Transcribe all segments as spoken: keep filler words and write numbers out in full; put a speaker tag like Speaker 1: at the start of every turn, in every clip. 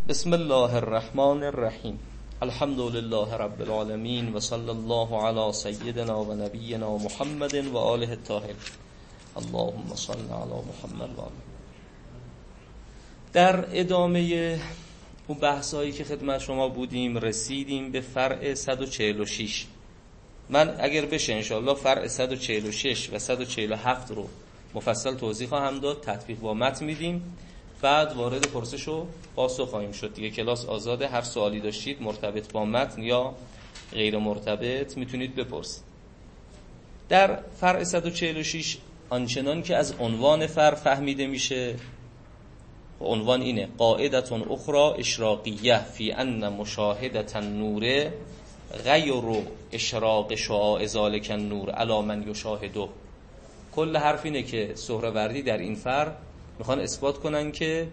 Speaker 1: بسم الله الرحمن الرحیم. الحمد لله رب العالمین و صلی الله علی سیدنا و نبینا محمد و آله الطاهرین. اللهم صل علی محمد و آله. در ادامه اون بحثایی که خدمت شما بودیم رسیدیم به فرع صد و چهل و شش. من اگر بشه انشاءالله فرع صد و چهل و شش و صد و چهل و هفت رو مفصل توضیح خواهم داد، تطبیق با متن میدیم، بعد وارد پرسش و پاسخ خواهیم شد دیگه. کلاس آزاده، هر سوالی داشتید مرتبط با متن یا غیر مرتبط میتونید بپرسید. در فرع صد و چهل و شش آنچنان که از عنوان فرع فهمیده میشه، عنوان اینه: قاعدة اخرى اشراقیه فی ان مشاهدة النور غیر اشراق شعاع ذلک النور علی من یشاهده. کل حرف اینه که سهروردی در این فرع میخوان اثبات کنن که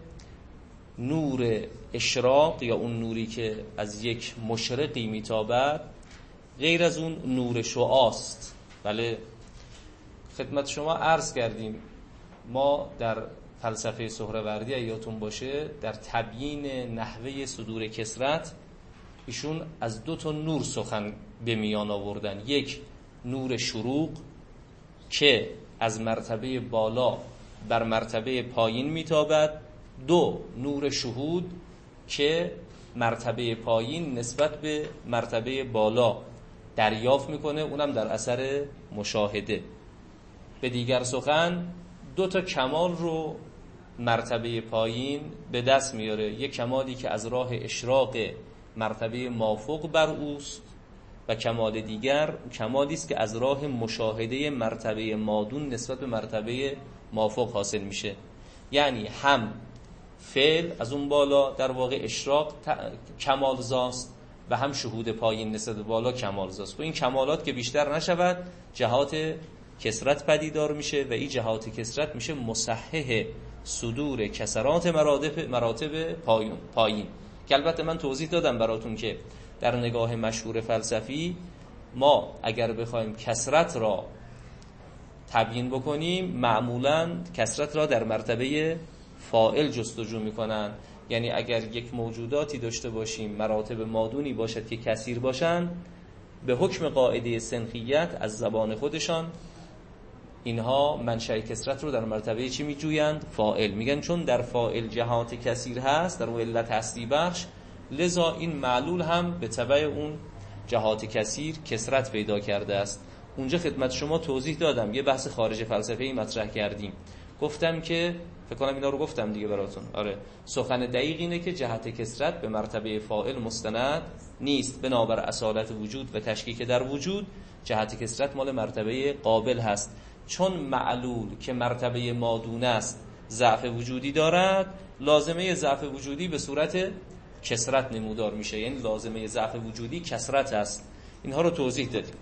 Speaker 1: نور اشراق یا اون نوری که از یک مشرقی میتابد غیر از اون نور شعاست. بله، خدمت شما عرض کردیم ما در فلسفه سهروردی یادتون باشه در تبیین نحوه صدور کثرت ایشون از دو تا نور سخن به میان آوردن. یک نور شروق که از مرتبه بالا بر مرتبه پایین میتابد، دو نور شهود که مرتبه پایین نسبت به مرتبه بالا دریافت میکنه، اونم در اثر مشاهده. به دیگر سخن دو تا کمال رو مرتبه پایین به دست میاره. یک کمالی که از راه اشراق مرتبه مافوق بر اوست و کمال دیگر کمالی است که از راه مشاهده مرتبه مادون نسبت به مرتبه مافوق حاصل میشه. یعنی هم فعل از اون بالا در واقع اشراق کمال زاست و هم شهود پایین نسبت به بالا کمال زاست. و این کمالات که بیشتر نشود جهات کثرت پدیدار میشه و این جهات کثرت میشه مصحح صدور کسرات مراتب مراتب پایین پایین که البته من توضیح دادم براتون که در نگاه مشهور فلسفی ما اگر بخوایم کثرت را تبیین بکنیم معمولاً کثرت را در مرتبه فاعل جستجو میکنن. یعنی اگر یک موجوداتی داشته باشیم مراتب مادونی باشد که کثیر باشند، به حکم قاعده سنخیت از زبان خودشان اینها منشأ کثرت رو در مرتبه چی میجویند؟ فاعل. میگن چون در فاعل جهات کثیر هست، در علت هستی بخش، لذا این معلول هم به تبع اون جهات کثیر کثرت پیدا کرده است. اونجا خدمت شما توضیح دادم، یه بحث خارج فلسفه‌ای مطرح کردیم، گفتم که فکر کنم اینا رو گفتم دیگه براتون. آره، سخن دقیق اینه که جهت کثرت به مرتبه فاعل مستند نیست. بنابر اصالت وجود و تشکیک در وجود جهت کثرت مال مرتبه قابل هست. چون معلول که مرتبه مادون است ضعف وجودی دارد، لازمه ضعف وجودی به صورت کثرت نمودار میشه. یعنی لازمه ضعف وجودی کثرت است. اینها رو توضیح دادیم.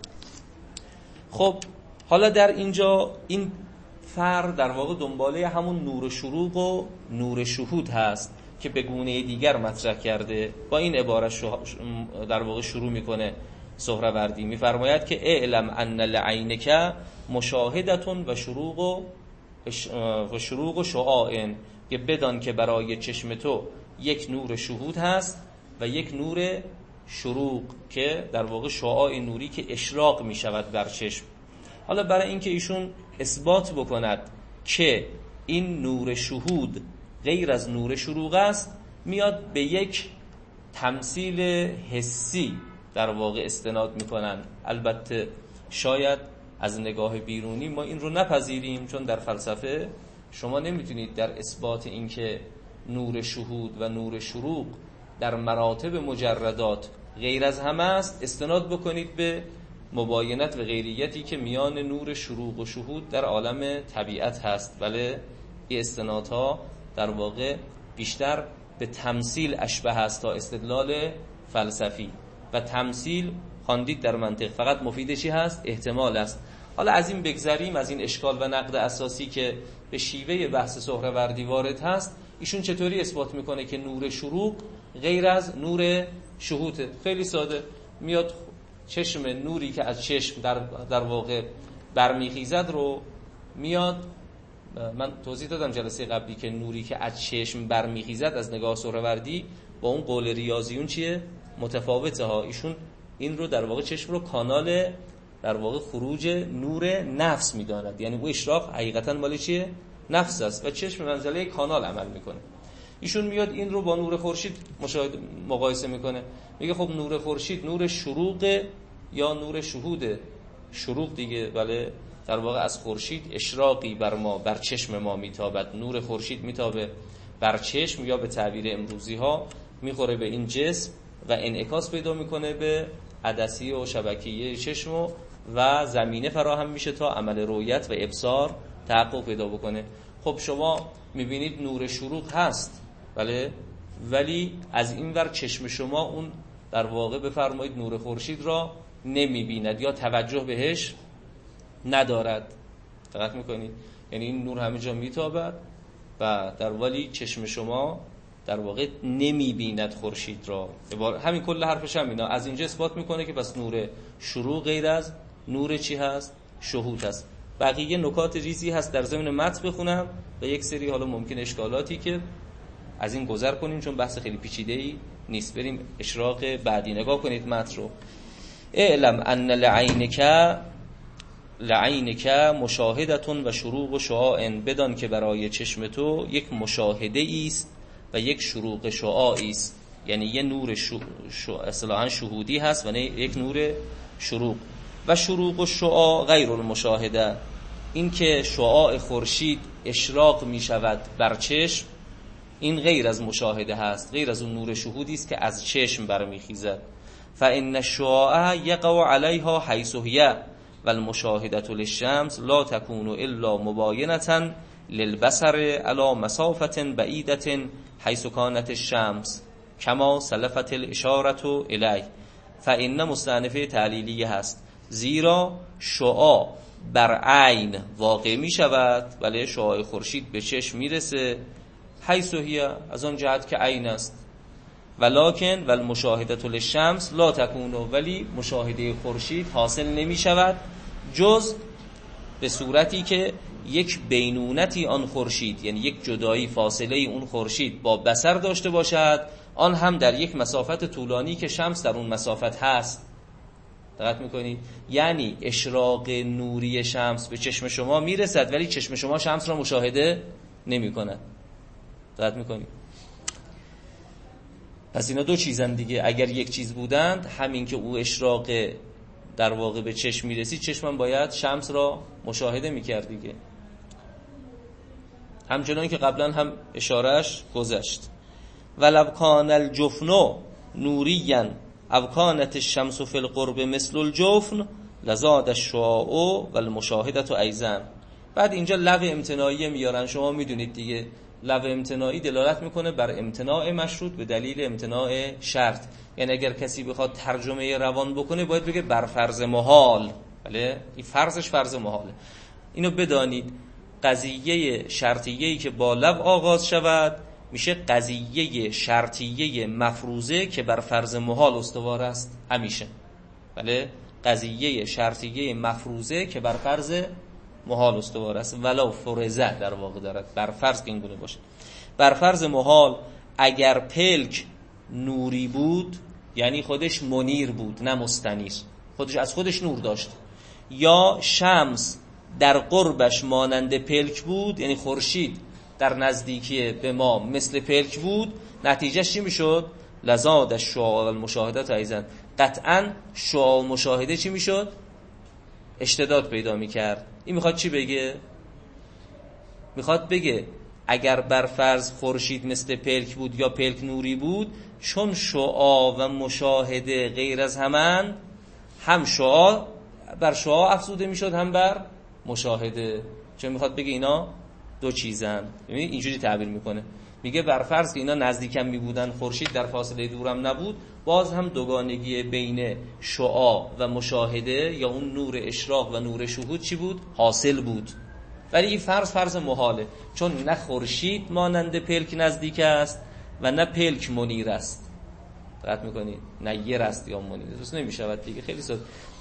Speaker 1: خب حالا در اینجا این فرع در واقع دنباله همون نور شروق و نور شهود هست که به گونه دیگر مطرح کرده. با این عبارت در واقع شروع میکنه سهروردی، میفرماید که اعلم ان لعینک مشاهدتون و شروق و شروق و شعاع، که بدان که برای چشم تو یک نور شهود هست و یک نور شروق که در واقع شعاع نوری که اشراق می شود بر چشم. حالا برای اینکه ایشون اثبات بکند که این نور شهود غیر از نور شروق است، میاد به یک تمثیل حسی در واقع استناد میکنن. البته شاید از نگاه بیرونی ما این رو نپذیریم، چون در فلسفه شما نمیتونید در اثبات این که نور شهود و نور شروق در مراتب مجردات غیر از همه است استناد بکنید به مباینت و غیریتی که میان نور شروق و شهود در عالم طبیعت هست. بله، این استنادها در واقع بیشتر به تمثیل اشبه است تا استدلال فلسفی، و تمثیل خواندید در منطق فقط مفید چی هست؟ احتمال است. حالا از این بگذریم، از این اشکال و نقد اساسی که به شیوه بحث سهروردی وارد هست. ایشون چطوری اثبات میکنه که نور شروق غیر از نور شهوده؟ خیلی ساده، میاد چشم نوری که از چشم در, در واقع برمیخیزد رو میاد من توضیح دادم جلسه قبلی که نوری که از چشم برمیخیزد از نگاه سهروردی با اون قول ریاضیون چیه؟ متفاوته ها. ایشون این رو در واقع چشم رو کانال در واقع خروج نور نفس میداند، یعنی او اشراق حقیقتا مال چیه؟ نفس است و چشم منزله کانال عمل میکنه. ایشون میاد این رو با نور خورشید مشاهده مقایسه میکنه، میگه خب نور خورشید نور شروق یا نور شهوده؟ شروق دیگه، بله، در واقع از خورشید اشراقی بر ما، بر چشم ما میتابد. نور خورشید میتابه بر چشم، یا به تعبیر امروزی ها میخوره به این جسم و انعکاس پیدا میکنه به عدسی و شبکیه چشم و, و زمینه فراهم میشه تا عمل رؤیت و ابصار تحقق پیدا بکنه. خب شما میبینید نور شروق هست، بله، ولی از این ور چشم شما اون در واقع بفرمایید نور خورشید را نمیبیند یا توجه بهش ندارد. دقت میکنید؟ یعنی این نور همه جا میتابد و در ولی چشم شما در واقع نمیبیند خورشید را. همین کل حرفش هم اینا از اینجا اثبات میکنه که پس نور شروق غیر از نور چی هست؟ شهود هست. بقیه نکات ریزی هست در ضمن متن بخونم و یک سری حالا ممکن اشکالاتی که از این گذر کنیم چون بحث خیلی پیچیده‌ای نیست. بریم اشراق بعدی. نگاه کنید متن رو. اعلم ان لعینک لعینک مشاهدتون و شروق و شعاع، بدان که برای چشم تو یک مشاهده است و یک شروق شعاعی است. یعنی یه نور شو... شو... اصطلاحاً شهودی هست و نه یک نور شروق. و شروق و شعاع غیر المشاهده، این که شعاع خورشید اشراق می شود بر چشم، این غیر از مشاهده هست، غیر از اون نور شهودی است که از چشم برمیخیزد. فإن الشعاع یقع علیها حیث هی والمشاهده للشمس لا تكون الا مباینة للبصر على مسافة بعیدة حیث كانت الشمس کما سلفت الاشاره الیه. فإن مستأنفه تعلیلیه هست، زیرا شعاع بر عین واقع می شود، ولی شعاع خورشید به چشم میرسه حیث هی، از آن جهت که عین است. ولکن والمشاهده للشمس لا تكون، ولی مشاهده خورشید حاصل نمی شود جز به صورتی که یک بینونتی آن خورشید، یعنی یک جدایی فاصله اون خورشید با بصر داشته باشد، آن هم در یک مسافت طولانی که شمس در اون مسافت هست. دقت میکنید؟ یعنی اشراق نوری شمس به چشم شما میرسد ولی چشم شما شمس را مشاهده نمی کند. دقت میکنید؟ پس اینا دو چیزن دیگه. اگر یک چیز بودند، همین که او اشراق در واقع به چشم میرسید، چشمم باید شمس را مشاهده میکرد دیگه. همچنان که قبلا هم اشارهش گذشت. ولو کان الجفن نوریا او کانت الشمس فی القرب مثل الجفن لزاد الشعاع والمشاهده ایضا. بعد اینجا لغو امتناعی میارن، شما میدونید دیگه لغو امتناعی دلالت میکنه بر امتناع مشروط به دلیل امتناع شرط. یعنی اگر کسی بخواد ترجمه روان بکنه باید بگه بر فرض محال، بله، این فرضش فرض محاله. اینو بدانید، قضیه شرطیه‌ای که با لغو آغاز شود میشه قضیه شرطیه مفروضه که بر فرض محال استوار است همیشه. بله، قضیه شرطیه مفروضه که بر فرض محال استوار است. ولو فرضه در واقع دارد، بر فرض که این گونه باشه. بر فرض محال اگر پلک نوری بود، یعنی خودش منیر بود نه مستنیر، خودش از خودش نور داشت، یا شمس در قربش مانند پلک بود، یعنی خورشید در نزدیکی به ما مثل پلک بود، نتیجهش چی میشد؟ لزاد الشعاع والمشاهده ایضا. قطعا شعاع و مشاهده چی میشد؟ اشتداد پیدا میکرد. این میخواد چی بگه؟ میخواد بگه اگر بر فرض خورشید مثل پلک بود یا پلک نوری بود، چون شعاع و مشاهده غیر از همن، هم شعاع بر شعاع افزوده میشد هم بر مشاهده. چون میخواد بگه اینا دو چیزن. ببینید اینجوری تعبیر میکنه، میگه بر فرض که اینا نزدیکم میبودن، خورشید در فاصله دورم نبود، باز هم دوگانگی بین شعاع و مشاهده یا اون نور اشراق و نور شهود چی بود؟ حاصل بود. ولی این فرض فرض محاله، چون نه خورشید مانند پلک نزدیک است و نه پلک منیر است. دقت میکنید؟ نه یر است یا منیر است، نمیشود دیگه. خیلی ساده.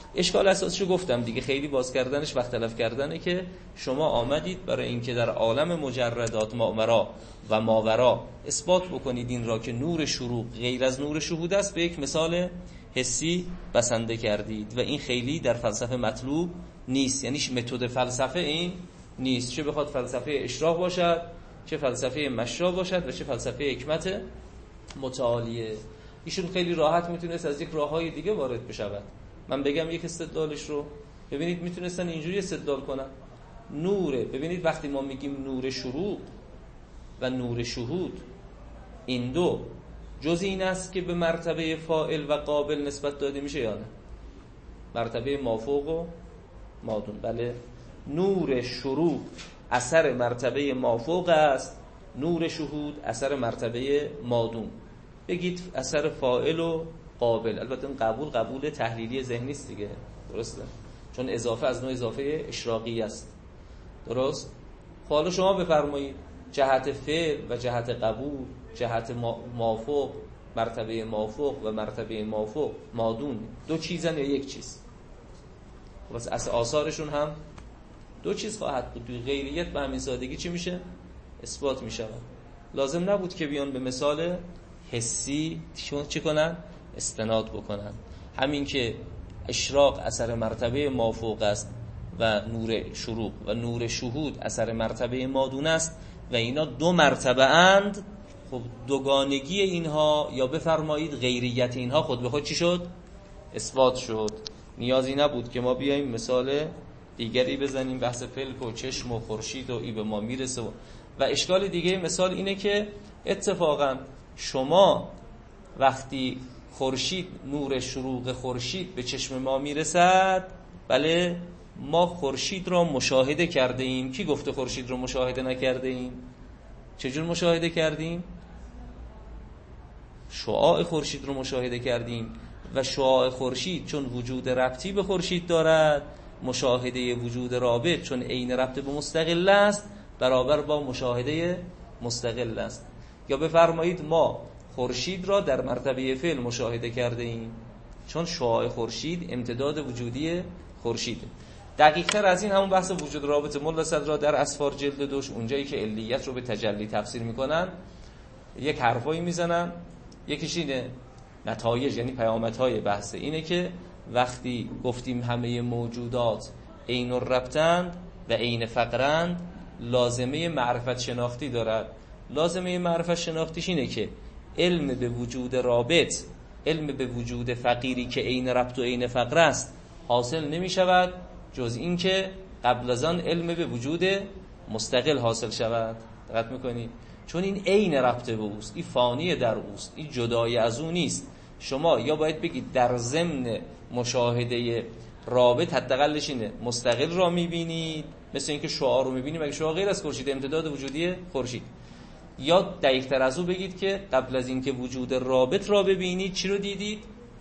Speaker 1: اشکال اساسیشو گفتم دیگه، خیلی باز کردنش وقت تلف کردنه که شما آمدید برای اینکه در عالم مجردات ماورا و ماورا اثبات بکنید این را که نور شروق غیر از نور شهود است، به یک مثال حسی بسنده کردید و این خیلی در فلسفه مطلوب نیست. یعنی متد فلسفه این نیست، چه بخواد فلسفه اشراق باشد، چه فلسفه مشرا باشد و چه فلسفه حکمت متعالیه. ایشون خیلی راحت میتونست از یک راههای دیگه وارد بشود. من بگم یک استدلالش رو ببینید، میتونستن اینجوری استدلال کنن. نوره، ببینید وقتی ما میگیم نور شروق و نور شهود، این دو جز این است که به مرتبه فاعل و قابل نسبت داده میشه یا نه؟ مرتبه مافوق و مادون. بله، نور شروق اثر مرتبه مافوق است، نور شهود اثر مرتبه مادون. بگید اثر فاعل و قابل. البته این قبول قبول تحلیلی ذهنی است دیگه، درسته؟ چون اضافه از نوع اضافه اشراقی است. درست؟ حالا شما بفرمایید جهت فعل و جهت قبول، جهت مافوق، مرتبه مافوق و مرتبه مافوق مادون دو چیزن یا یک چیز؟ بس از آثارشون هم دو چیز خواهد بود. توی غیریت به همین سادگی چی میشه؟ اثبات میشه. لازم نبود که بیان به مثال حسی چی کنن؟ استناد بکنن. همین که اشراق اثر مرتبه مافوق است و نور شروق و نور شهود اثر مرتبه مادون است و اینا دو مرتبه اند، خب دوگانگی اینها یا بفرمایید غیریت اینها خود به خود چی شد؟ اثبات شد. نیازی نبود که ما بیایم مثال دیگری بزنیم، بحث فلک و چشم و خورشید و ای به ما میرسه. و اشکال دیگه مثال اینه که اتفاقا شما وقتی خورشید، نور شروق خورشید به چشم ما میرسد، بله، ما خورشید را مشاهده کرده ایم. کی گفته خورشید را مشاهده نکرده ایم؟ چجور مشاهده کردیم؟ شعاع خورشید رو مشاهده کردیم و شعاع خورشید چون وجود ربطی به خورشید دارد، مشاهده وجود رابط چون عین ربط به مستقل است، برابر با مشاهده مستقل است. یا بفرمایید ما خورشید را در مرتبه فعل مشاهده کرده ایم چون شعاع خورشید امتداد وجودی خورشید. دقیق تر از این همون بحث وجود رابط ملا صدرا در اسفار جلد دوش، اونجایی که علیت رو به تجلی تفسیر میکنن یک حرفایی میزنن. یکیش اینه، نتایج یعنی پیامدهای بحث اینه که وقتی گفتیم همه موجودات عین الربطند و عین فقرند، لازمه معرفت شناختی دارد. لازمه معرفت شناختیش اینه که علم به وجود رابط، علم به وجود فقیری که عین ربط و عین فقر است حاصل نمی شود جز این که قبل از آن علم به وجود مستقل حاصل شود. دقت میکنید؟ چون این عین ربط به اوست، این فانی در اوست، این جدای از او نیست. شما یا باید بگید در ضمن مشاهده رابط حداقلش اینه مستقل را میبینید، مثل اینکه شعاع رو میبینید، مگه شعاع غیر از خورشید امتداد وجودی خورشید. یا دقیق تر از او بگید که قبل از اینکه وجود رابط را ببینید چی رو دیدید؟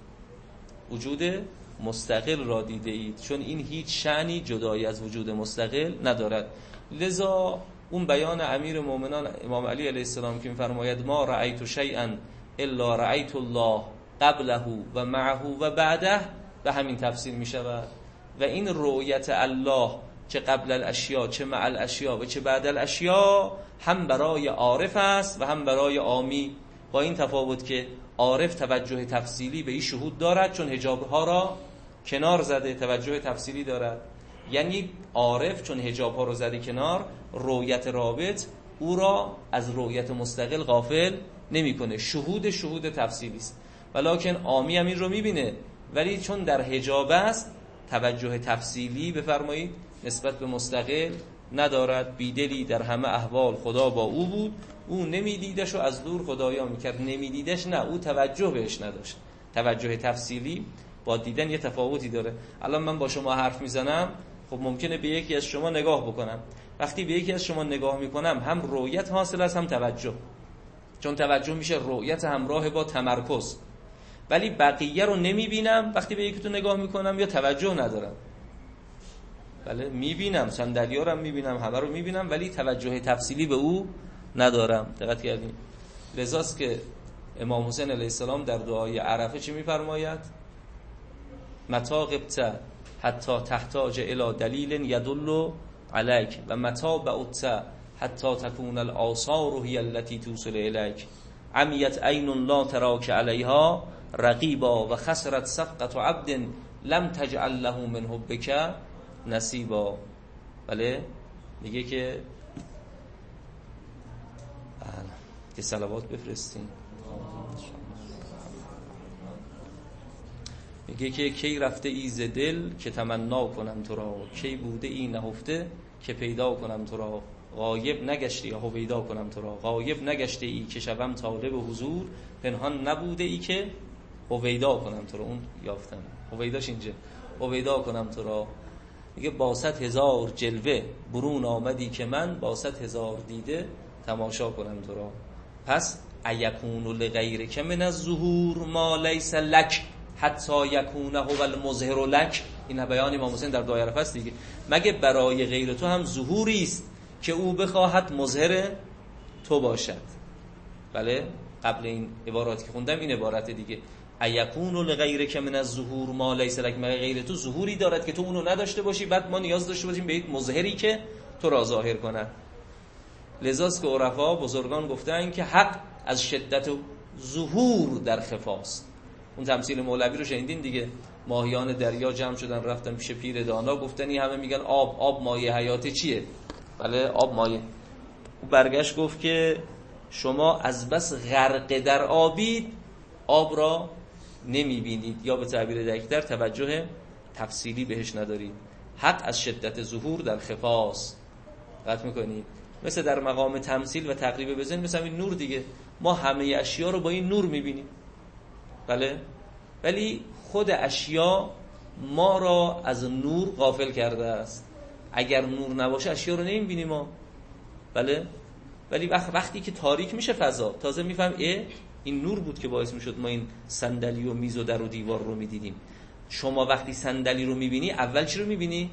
Speaker 1: وجود مستقل را دیده اید، چون این هیچ شأنی جدایی از وجود مستقل ندارد. لذا اون بیان امیر مومنان امام علی علیه السلام که می‌فرماید ما رأیت شیئا الا رأیت الله قبله و معه و بعده، به همین تفسیر می‌شود. و این رؤیت الله چه قبل الاشیاء چه مع الاشیاء و چه بعد الاشیاء هم برای عارف است و هم برای عامی، با این تفاوت که عارف توجه تفصیلی به این شهود دارد چون حجابها را کنار زده، توجه تفصیلی دارد. یعنی عارف چون حجابها را زده کنار، رؤیت رابط او را از رؤیت مستقل غافل نمیکنه. شهود شهود تفصیلی است. ولکن عامی هم این رو میبینه، ولی چون در حجاب است توجه تفصیلی بفرمایید نسبت به مستقل ندارد. بیدلی در همه احوال خدا با او بود، او نمیدیدش و از دور خدایا میکرد. نمیدیدش نه، او توجه بهش نداشت. توجه تفصیلی با دیدن یه تفاوتی داره. الان من با شما حرف میزنم، خب ممکنه به یکی از شما نگاه بکنم. وقتی به یکی از شما نگاه میکنم هم رؤیت حاصل است هم توجه، چون توجه میشه رؤیت همراه با تمرکز. ولی بقیه رو نمیبینم وقتی به یکی تو نگاه میکنم یا توجه ندارم. بله میبینم، صندلی‌ها رو میبینم، همه رو میبینم، ولی توجه تفصیلی به او ندارم. دقت کردین؟ لذاست که امام حسین علیه السلام در دعای عرفه چی میفرماید؟ متا غبت حتی تحتاج الى دلیل یدل علیک و متا بعدت حتی تکون الآثار هی التي توصل الیک عمیت عین لا تراک علیها رقیبا و خسرت صفقة عبد لم تجعل له من حبک نصیبا. بله میگه که که صلوات بفرستین. میگه که کی رفته ای ز دل که تمنا کنم تو را، کی بوده ای نهفته که پیدا کنم تو را، غایب نگشتی یا هویدا کنم تو را، غایب نگشته ای که شوم طالب حضور، پنهان نبوده ای که هویدا کنم تو را. اون یافتم هویداش اینجا، هویدا کنم تو را. میگه با صد هزار جلوه برون آمدی که من با صد هزار دیده تماشا کنم تو را. پس ایکون لغیرک من الظهور ما لیس لک حتی یکونه هو المظهر لک. این بیان امام حسین در دایره است دیگه. مگه برای غیر تو هم ظهوری است که او بخواهد مظهر تو باشد. بله قبل این عبارات که خوندم این عبارت دیگه، ایکون لغیرک من الظهور ما لیس لک، مگه غیر تو ظهوری دارد که تو اونو نداشته باشی، بعد ما نیاز داشته باشیم به یک مظهری که تو را ظاهر کند. لذاست که عرفا بزرگان گفتن که حق از شدت ظهور در خفاست. اون تمثیل مولوی رو شنیدین دیگه، ماهیان دریا جمع شدن رفتن پیش پیر دانا، گفتن این همه میگن آب آب مایه حیات چیه؟ بله آب مایه. او برگشت گفت که شما از بس غرق در آبید آب را نمیبینید، یا به تعبیر دقیق‌تر توجه تفصیلی بهش ندارید. حق از شدت ظهور در خفاست. قطع میکنید؟ مثل در مقام تمثیل و تقریب بزن، مثل این نور دیگه، ما همه اشیا رو با این نور میبینیم. بله ولی خود اشیا ما را از نور غافل کرده است. اگر نور نباشه اشیا رو نمیبینیم ما. بله ولی وقتی که تاریک میشه فضا، تازه میفهم اه این نور بود که باعث میشد ما این صندلی و میز و در و دیوار رو میدیدیم. شما وقتی صندلی رو میبینی اول چی رو میبینی؟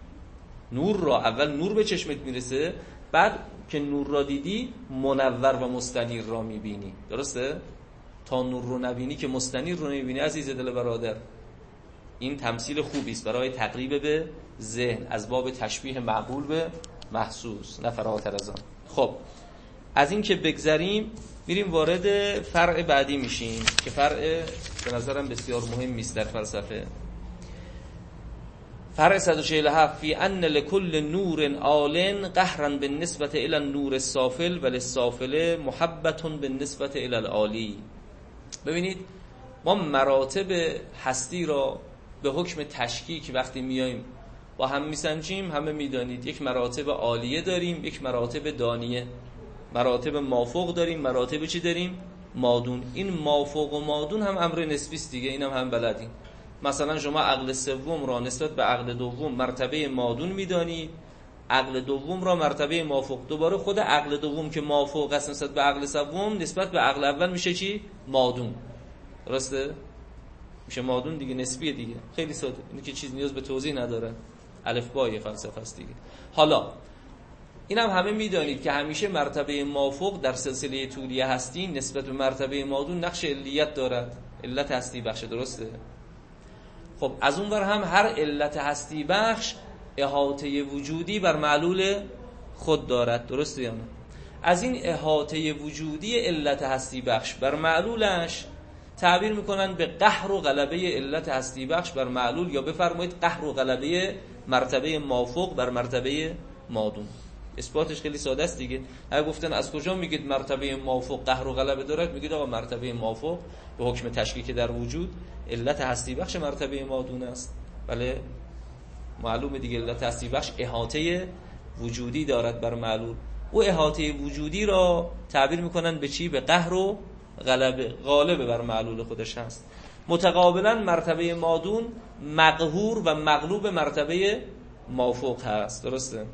Speaker 1: نور را. اول نور به چشمت میرسه، بعد که نور را دیدی منور و مستنیر را میبینی. درسته؟ تا نور رو نبینی که مستنیر رو نمیبینی. عزیز دل برادر، این تمثیل خوبی است برای تقریب به ذهن از باب تشبیه معقول به محسوس، نه فراتر از آن. خب از این که بگذریم میریم وارد فرع بعدی میشیم که فرع به نظرم بسیار مهم است در فلسفه. فرع صد و چهل و هفت فی ان لکل نور آل قهرا بالنسبه الی النور السافل و للسافل محبه بالنسبه الی العالی. ببینید ما مراتب هستی را به حکم تشکیک وقتی میایم با هم میسنجیم، همه میدانید یک مراتب عالیه داریم، یک مراتب دانیه، مراتب مافوق داریم، مراتب چی داریم؟ مادون. این مافوق و مادون هم امر نسبی است دیگه، اینم هم, هم بلدیم. مثلا شما عقل سوم را نسبت به عقل دوم مرتبه مادون میدانید، عقل دوم را مرتبه مافوق. دوباره خود عقل دوم که مافوق است نسبت به عقل سوم، نسبت به عقل اول میشه چی؟ مادون. درسته؟ میشه مادون دیگه، نسبیه دیگه، خیلی ساده. این که چیز نیاز به توضیح نداره، الف بای فلسفه است دیگه. حالا اینم هم همه میدانید که همیشه مرتبه مافوق در سلسله طولیه هستی نسبت به مرتبه مادون نقش علیت دارد، علت هستی بخش. درسته؟ خب از اون ور هم هر علت هستی بخش احاطه وجودی بر معلول خود دارد. درسته یا نه؟ از این احاطه وجودی علت هستی بخش بر معلولش تعبیر میکنن به قهر و غلبه علت هستی بخش بر معلول، یا بفرمایید قهر و غلبه مرتبه مافوق بر مرتبه مادون. اثباتش خیلی ساده است دیگه. اگه گفتن از کجا میگید مرتبه مافوق قهر و غلبه دارد، میگید آقا مرتبه مافوق به حکم تشکیک در وجود علت هستی بخش مرتبه مادون است. بله معلومه دیگه، علت هستی بخش احاطه وجودی دارد بر معلول. او احاطه وجودی را تعبیر میکنن به چی؟ به قهر و غلبه، غالب بر معلول خودش هست. متقابلا مرتبه مادون مقهور و مغلوب مرتبه مافوق هست. درسته؟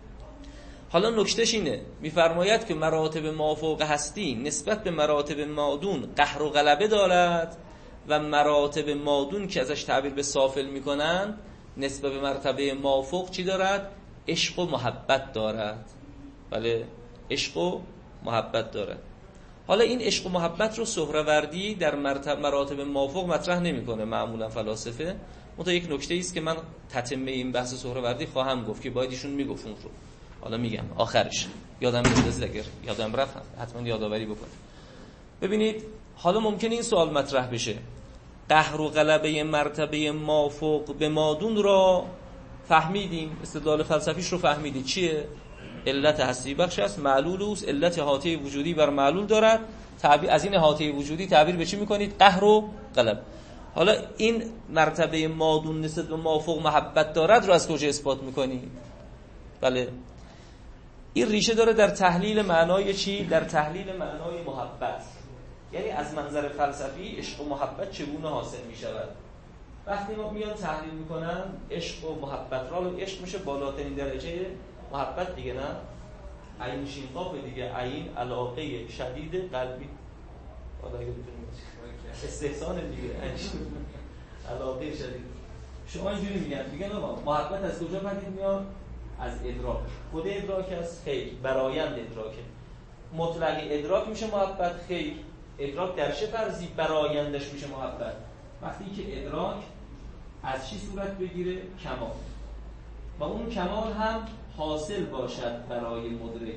Speaker 1: حالا نکتهش اینه، میفرماید که مراتب مافوق هستی نسبت به مراتب مادون قهر و غلبه دارد و مراتب مادون که ازش تعبیر به سافل میکنن نسبت به مرتبه مافوق چی دارد؟ عشق و محبت دارد. بله عشق و محبت دارد. حالا این عشق و محبت رو سهروردی در مرتب مراتب مافوق مطرح نمیکنه معمولا فلاسفه. منتها یک نکته است که من تتمه این بحث سهروردی خواهم گفت که باید ایشون میگفت اون رو. حالا میگم آخرش، یادم میاد اگر یادم رفت حتما یادآوری بکنید. ببینید حالا ممکنه این سوال مطرح بشه، قهر و غلبه مرتبه مافوق به مادون را فهمیدیم، استدلال فلسفیش رو فهمیدید چیه؟ علت هستی بخش است، معلول است، علت احاطه وجودی بر معلول دارد. تعبیر از این احاطه وجودی تعبیر به چی میکنید؟ قهر و غلبه. حالا این مرتبه مادون نسبت به مافوق محبت دارد رو از کجا اثبات میکنید؟ بله، این ریشه داره در تحلیل معنای چی؟ در تحلیل معنای محبت. یعنی از منظر فلسفی عشق و محبت چگونه حاصل میشود. وقتی ما میان تحلیل میکنن عشق و محبت را، عشق میشه بالاترین درجه محبت دیگه، نه؟ عین شین قاف دیگه، عین علاقه شدید قلبی، حالا اگه بتونیم استحسان دیگه، علاقه شدید. شما اینجوری میگن میگن آقا محبت از کجا پدید میاد؟ از ادراک. خود ادراک است؟ خیر. برایند ادراکه. مطلق ادراک میشه محبت؟ خیر. ادراک در چه فرضی برایندش میشه محبت؟ وقتی که ادراک از چی صورت بگیره؟ کمال. و اون کمال هم حاصل باشد برای مدرک.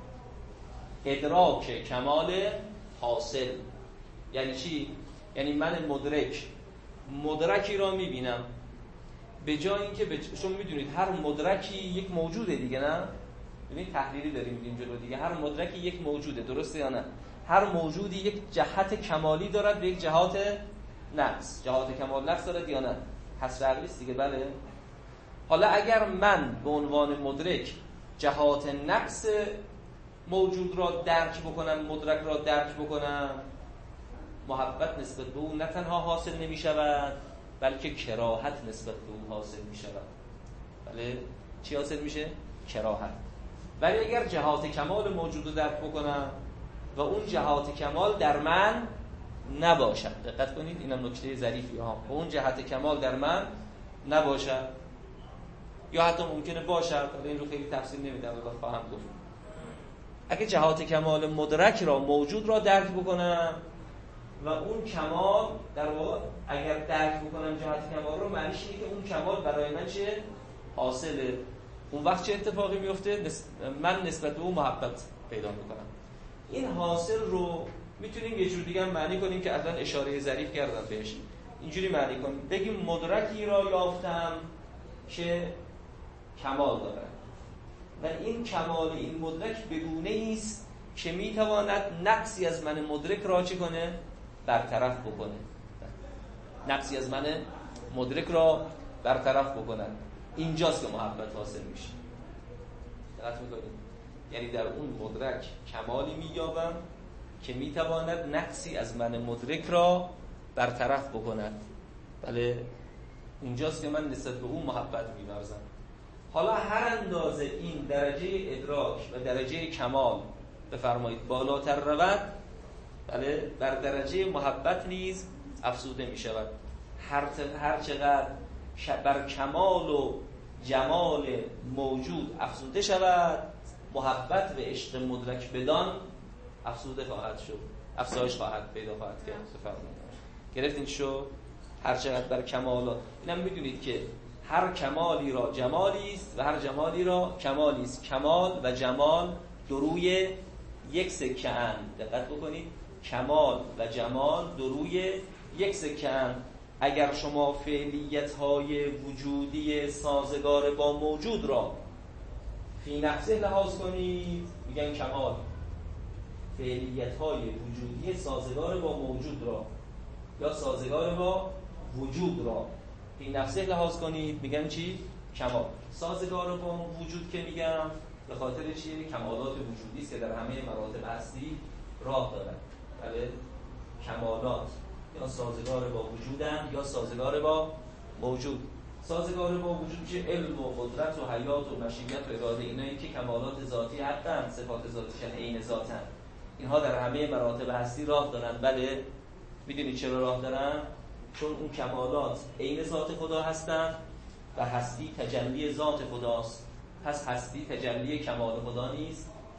Speaker 1: ادراک کمال حاصل یعنی چی؟ یعنی من مدرک مدرکی را میبینم، به جای اینکه بج... شما میدونید هر مدرکی یک موجوده دیگه، نه؟ ببین تحلیلی داریم میگیم جلو دیگه، هر مدرکی یک موجوده، درسته یا نه؟ هر موجودی یک جهت کمالی دارد و یک جهات نقص. جهات کمال نقص دارد یا نه؟ حصر عقلی است دیگه، بله. حالا اگر من به عنوان مدرک جهات نقص موجود را درک بکنم، مدرک را درک بکنم، محبت نسبت به او نه تنها حاصل نمی شود بلکه کراهت نسبت به او حاصل می شود. بله، چی حاصل میشه؟ کراهت. ولی اگر جهات کمال موجود رو درک بکنم و اون جهات کمال در من نباشد، دقت کنید اینم نکته ظریفی ها، و اون جهت کمال در من نباشد یا حتی ممکنه باشد، حالا این رو خیلی تفصیل نمیدم ولی خواهم گفت. اگه جهات کمال مدرک را موجود را درک بکنم و اون کمال در واقع اگر درک بکنم جهت کمال رو، معنیش اینه که اون کمال برای من چه حاصله. اون وقت چه اتفاقی میفته؟ من نسبت به اون محبت پیدا میکنم. این حاصل رو میتونیم یه جور دیگه هم معنی کنیم که الان اشاره ظریف کردم بهش. اینجوری معنی کنیم، بگیم مدرکی را یافتم که کمال دارد و این کمال این مدرک بگونه است که میتواند نقصی از من مدرک را چه کنه؟ برطرف بکنه. نقصی از من مدرک را برطرف بکنه. اینجاست که محبت حاصل میشه. دقت میکنید؟ یعنی در اون مدرک کمالی مییابم که میتواند نقصی از من مدرک را برطرف بکند. بله، اینجاست که من نسبت به اون محبت می‌ورزم. حالا هر اندازه این درجه ادراک و درجه کمال بفرمایید بالاتر رود، بله، بر درجه محبت نیز افزوده می شود. هر, هر چقدر بر کمال و جمال موجود افزوده شود، محبت و عشق مدرک بدان افزوده خواهد شد، افزایش خواهد پیدا خواهد کرد. بفرمایید گرفتین شو؟ هر چقدر بر کمالات، اینم میدونید که هر کمالی را جمالی است و هر جمالی را کمالی است. کمال و جمال دو روی یک سکه اند. دقت بکنید، کمال و جمال دو روی یک سکه اند. اگر شما فعلیت‌های وجودی سازگار با موجود را فی نفسه لحاظ کنید، میگن کمال. فعلیت‌های وجودی سازگار با موجود را یا سازگار با وجود را فی نفسه لحاظ کنید، میگن چی؟ کمال. سازگار با وجود که میگم به خاطر چیه؟ کمالات وجودی است که در همه مراتب اصلی راه دارن. بله، کمالات یا سازگار با وجودن یا سازگار با موجود. سازگار با وجود چه؟ علم و قدرت و حیات و مشیت و اراده، اینایی که کمالات ذاتی حقن، صفات ذاتیشن، عین ذاتن. اینها در همه مراتب هستی راه دارن. بله، میدونید چرا راه دارن؟ چون اون کمالات عین ذات خدا هستن و هستی تجلی ذات خداست. پس هستی تجلی کمال خدا نیست؟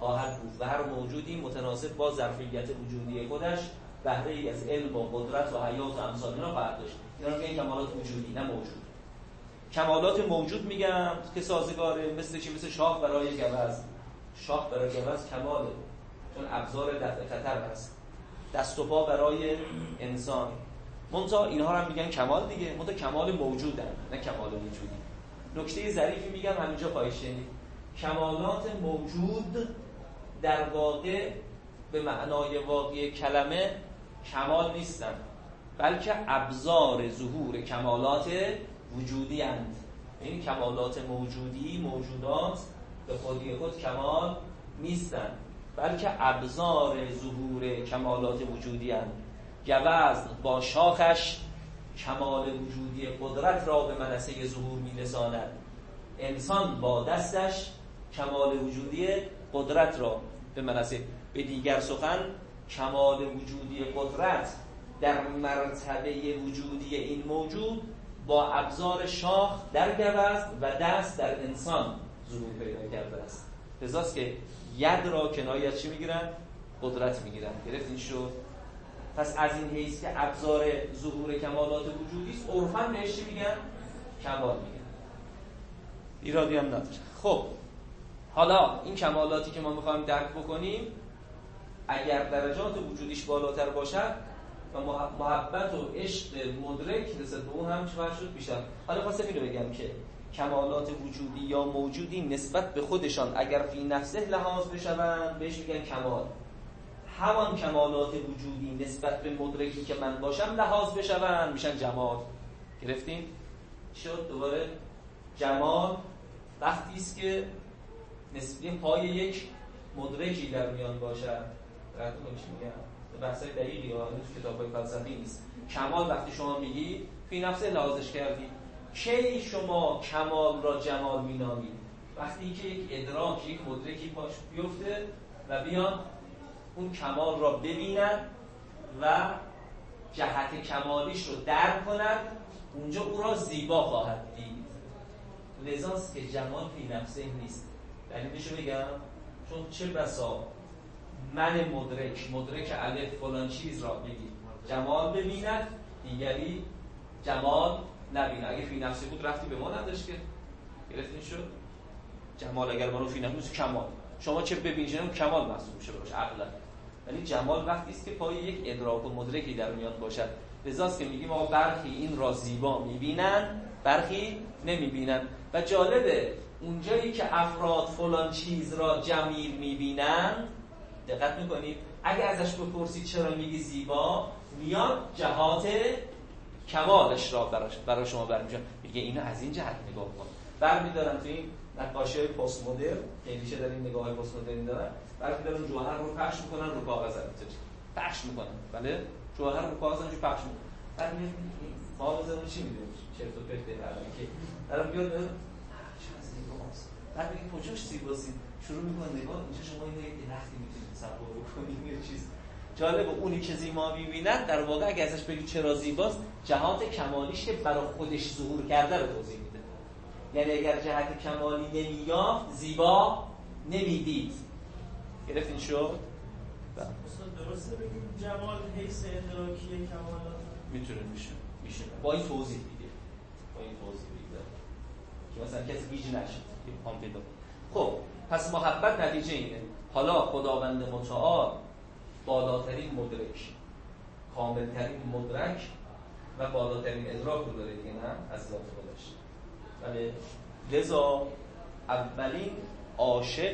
Speaker 1: خواهد بود و هر موجودی متناسب با ظرفیت وجودی خودش بهره ای از علم و قدرت و حیات و امثال اینا خواهد داشت. اینا رو میگن کمالات وجودی، نه موجود. کمالات موجود میگم که سازگاره، مثل چی؟ مثل شاخ برای گوز. شاخ برای گوز کماله، چون ابزار دفع خطر هست. دست و پا برای انسان. منتها اینها رو هم میگن کمال دیگه، منتها کمال موجودن، نه کمال وجودی. نکته ظریفی میگم همینجا خواهید شنید. کمالات موجود در واقع به معنای واقعی کلمه کمال نیستن، بلکه ابزار ظهور کمالات وجودی اند. این کمالات موجودی، موجودات به خودی خود کمال نیستن، بلکه ابزار ظهور کمالات وجودی اند. گوزن با شاخش کمال وجودی قدرت را به منصه ظهور می‌رساند. انسان با دستش کمال وجودی قدرت را به منصه. به دیگر سخن کمال وجودی قدرت در مرتبه وجودی این موجود با ابزار شاخ در گوزن و دست در انسان ظهور پیدا کرده است. لذاست که ید را کنایه از چی میگیرن؟ قدرت میگیرن. گرفتین شد؟ پس از این حیث که ابزار ظهور کمالات وجودی است، عرفاً بهش چی میگن؟ کمال میگن. ایرادی هم نداره. خب حالا این کمالاتی که ما میخوایم درک بکنیم، اگر درجات وجودیش بالاتر باشد و محبت و عشق مدرک نسبت به اون هم چقدر شد بیشتر. حالا خواستم اینو بگم که کمالات وجودی یا موجودی نسبت به خودشان اگر فی نفسه لحاظ بشوند بهش میگن کمال. همان کمالات وجودی نسبت به مدرکی که من باشم لحاظ بشوند میشن جمال. گرفتین؟ شد دوباره جمال وقتی است که نسبی پای یک مدرکی در میان باشد. رفتون چی میگم؟ بحثای دقیقی ها، این کتابای فلسفی نیست. کمال وقتی شما میگی فی نفسه لحاظش کردی. کی شما کمال را جمال مینامید؟ وقتی که یک ادراک، یک مدرکی پاش بیفته و بیان اون کمال را ببینن و جهت کمالیش رو درک کنن، اونجا او را زیبا خواهد دید. لذاست که جمال فی نفسه نیست. دلیلش رو بگم، چون چه بسا من مدرک مدرک الف فلان چیز را بگید جمال ببیند، دیگری جمال نبیند. اگه فی نفسه بود رفتی به ما نداشت که. گرفتین شد؟ جمال اگر منو فی نفسه بود کمال، شما چه ببینید کمال محسوب میشه باشه عقلا. ولی جمال وقتی است که پای یک ادراک و مدرکی در میان باشد. لذاست که میگیم آقا برخی این را زیبا میبینن، برخی نمیبینن. و جالبه اونجایی که افراد فلان چیز را جمیل میبینن، دقت میکنید اگه ازش بپرسید چرا میگی زیبا، میاد جهات کمالش را برای شما برمی‌دارن. میگه اینو از این جهت نگاه کن. برمی‌دارن تو این نقاشی‌های پست مدرن، خیلیشه در این نگاه پست مدرن دارن، برمی‌دارن جوهر رو پخش میکنن رو کاغذ، پخش میکنن. بله جوهر رو کاغذ رو پخش میکنن. بعد میگه ما بزنیم چی میدونیم چرت و پرت دارن که الان بیاد چقدر زیباست. بعد میگه کجاش زیباست؟ شروع میکنه نگاه، اینجا شما این یک درختی میتونید تصور بکنید یه چیز جالب. اونی که زیبا میبینن در واقع اگه ازش بگید چرا زیباست، جهات کمالیش که برای خودش ظهور کرده رو توضیح میده. یعنی اگر جهت کمالی نمیافت زیبا نمیدید. گرفتین شد؟
Speaker 2: استاد درسته بگیم جمال حیث ادراکی کمالات
Speaker 1: میتونه میشه میشه با این توضیح دیگه، با این توضیح دیگه که مثلا کسی گیج نشه پام پیدا. خب پس محبت نتیجه اینه. حالا خداوند متعال بالاترین مدرک، کاملترین مدرک و بالاترین ادراک رو داره دیگه، نه از ذات خودش. ولی لذا اولین عاشق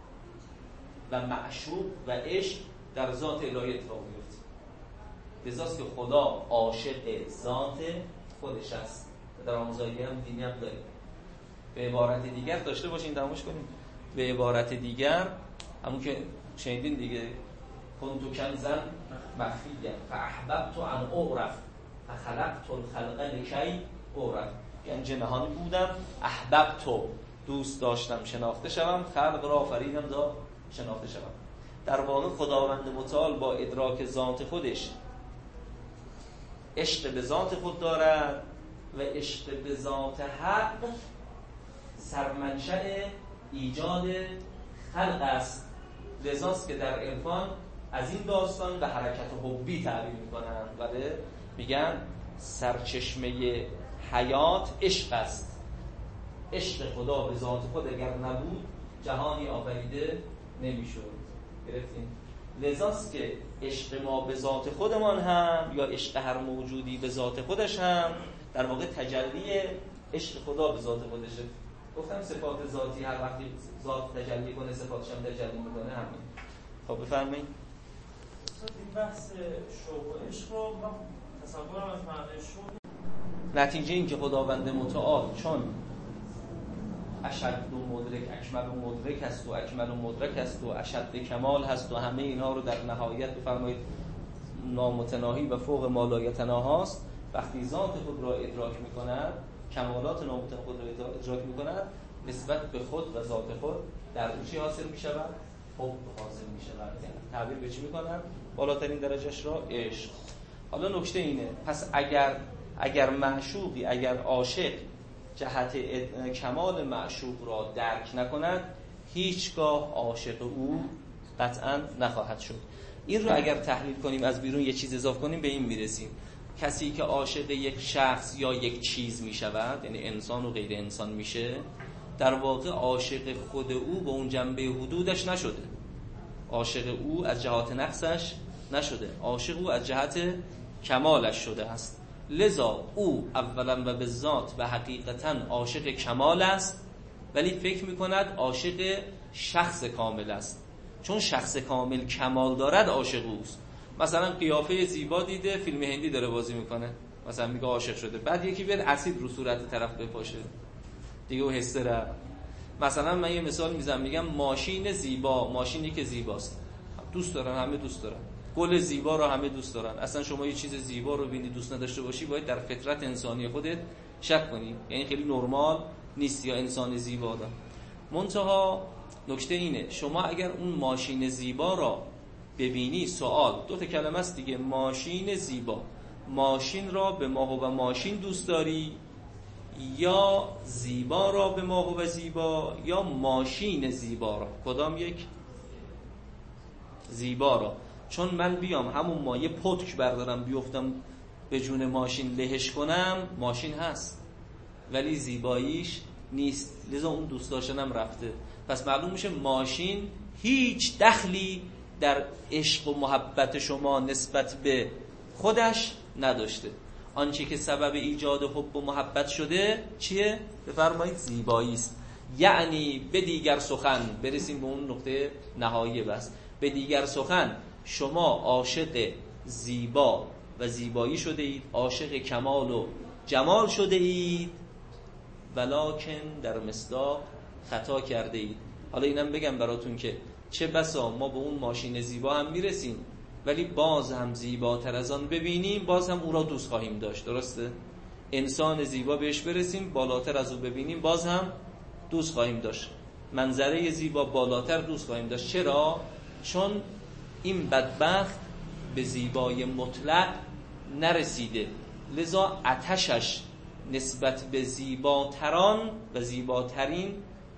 Speaker 1: و معشوق و عشق در ذات الهی اتفاق میفته. لذاست که خدا عاشق ذات خودش است. در آموزگاری هم دینی هم داریم. به عبارت دیگر داشته باشین تماشا کنیم. به عبارت دیگر همون که شنیدین دیگه، کنتو کنزن مخفیًا فاحببت ان اعرف فخلقت الخلق لکی اعرف. یعنی جنهانی بودم، احببت دوست داشتم شناخته شوم، خلق را آفریدم تا شناخته شوم. در واقع خداوند متعال با ادراک ذات خودش عشق به ذات خود دارد و عشق به ذات حق سرمنشأ ایجاد خلق است. لذاست که در عرفان از این داستان به حرکت حبی تعبیر میکنن، ولی میگن سرچشمه حیات عشق است، عشق خدا به ذات خود اگر نبود جهانی آفریده نمیشد. گرفتین؟ لذاست که عشق ما به ذات خودمان هم یا عشق هر موجودی به ذات خودش هم در واقع تجلی عشق خدا به ذات خودشه. گفتم صفات ذاتی هر وقتی ذات تجلی کنه صفاتش هم تجلی میکنه همین. خب بفرمایید.
Speaker 2: این بحث شوق و عشق رو من تصورم از معنی شوق
Speaker 1: نتیجه این که خداوند متعال چون اشد و مدرک اکمل و مدرک است و اکمل و مدرک است و اشد کمال هست و همه اینها رو در نهایت بفرمایید نامتناهی و فوق ما لا یتناهی است، وقتی ذات خود را ادراک می‌کند، کمالات نامتناهی خود را ادراک می‌کند، نسبت به خود و ذات خود در او چی حاصل می‌شود؟ حب حاصل می‌شود. یعنی تعبیر به چی می‌کنن؟ بالاترین درجهش را عشق. حالا نکته اینه، پس اگر اگر معشوقی اگر عاشق جهت کمال معشوق را درک نکند، هیچگاه عاشق او قطعا نخواهد شد. این رو اگر تحلیل کنیم از بیرون یه چیز اضافه کنیم به این میرسیم، کسی که عاشق یک شخص یا یک چیز میشود، یعنی انسان و غیر انسان میشه، در واقع عاشق خود او به اون جنبه حدودش نشده، عاشق او از جهات نقصش نشده، عاشق او از جهت کمالش شده است. لذا او اولا و به ذات و حقیقتا عاشق کمال است، ولی فکر میکند عاشق شخص کامل است. چون شخص کامل کمال دارد عاشق اوست. مثلا قیافه زیبا دیده، فیلم هندی داره بازی میکنه، مثلا میگه عاشق شده، بعد یکی بیاد اسید رو صورت طرف بپاشه دیگه او حس داره. مثلا من یه مثال میزنم، میگم ماشین زیبا، ماشینی که زیباست دوست دارن، همه دوست دارن، گل زیبا رو همه دوست دارن. اصلا شما یه چیز زیبا رو ببینی دوست نداشته باشی، باید در فطرت انسانی خودت شک کنی، یعنی خیلی نرمال نیست یا انسان زیبا دا. منتها نکته اینه، شما اگر اون ماشین زیبا را ببینی، سوال دو تا کلمه است دیگه، ماشین زیبا، ماشین را به ماهو و ماشین دوست داری یا زیبا را به ماهو و زیبا یا ماشین زیبا را؟ کدام یک؟ زیبا را. چون من بیام همون مایه پتک بردارم بیفتم به جون ماشین لهش کنم، ماشین هست ولی زیباییش نیست، لذا اون دوست داشتنم رفته. پس معلوم میشه ماشین هیچ دخلی در عشق و محبت شما نسبت به خودش نداشته. آنچه که سبب ایجاد حب و محبت شده چیه؟ بفرمایید زیبایی است. یعنی به دیگر سخن، برسیم به اون نقطه نهایی بس، به دیگر سخن شما عاشق زیبا و زیبایی شده اید، عاشق کمال و جمال شده اید، ولکن در مصداق خطا کرده اید. حالا اینم بگم براتون که چه بسا ما به اون ماشین زیبا هم میرسیم ولی باز هم زیباتر از آن ببینیم، باز هم او را دوست خواهیم داشت. درسته؟ انسان زیبا بهش برسیم، بالاتر از او ببینیم، باز هم دوست خواهیم داشت. منظره زیبا بالاتر دوست خواهیم داشت. چرا؟ چون این بدبخت به زیبای مطلق نرسیده، لذا آتشش نسبت به زیباتران و زیباترین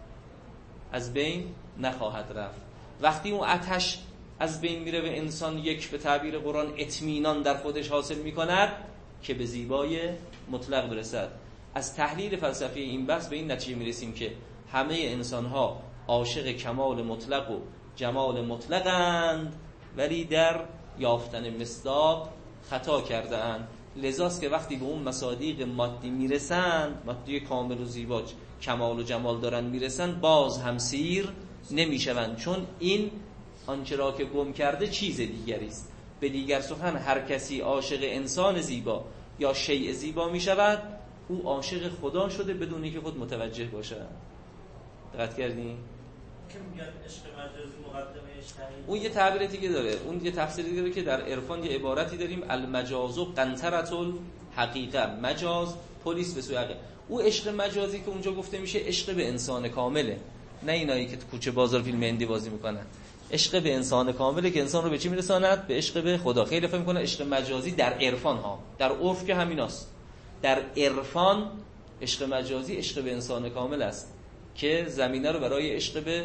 Speaker 1: از بین نخواهد رفت. وقتی اون آتش از بین میره و انسان یک به تعبیر قرآن اطمینان در خودش حاصل میکند که به زیبای مطلق برسد. از تحلیل فلسفی این بحث به این نتیجه میرسیم که همه انسانها عاشق کمال مطلق و جمال مطلقند ولی در یافتن مصداق خطا کرده اند. لذاست که وقتی به اون مصادیق مادی میرسند، مادی کامل و زیبا کمال و جمال دارن میرسند، باز هم سیر نمیشوند، چون این آنچه را که گم کرده چیز دیگری است. به دیگر سخن هر کسی عاشق انسان زیبا یا شیء زیبا میشود، او عاشق خدا شده بدون اینکه خود متوجه باشد. دقت کردین؟
Speaker 2: که میگن عشق مجازی مقدمه اشتهی،
Speaker 1: اون یه تعبیر دیگه داره، اون یه تفسیری داره که در عرفان یه عبارتی داریم المجاز و قنطرة الحقیقه، مجاز پلیس به سوی حقیقه. او عشق مجازی که اونجا گفته میشه عشق به انسان کامله، نه اینایی که تو کوچه بازار فیلم هندی بازی میکنن. عشق به انسان کامله که انسان رو به چی میرساند؟ به عشق به خدا. خیلی فهم میکنه عشق مجازی در عرفان ها، در عرف که همیناست. در عرفان عشق مجازی عشق به انسان کامل است که زمینه رو برای عشق به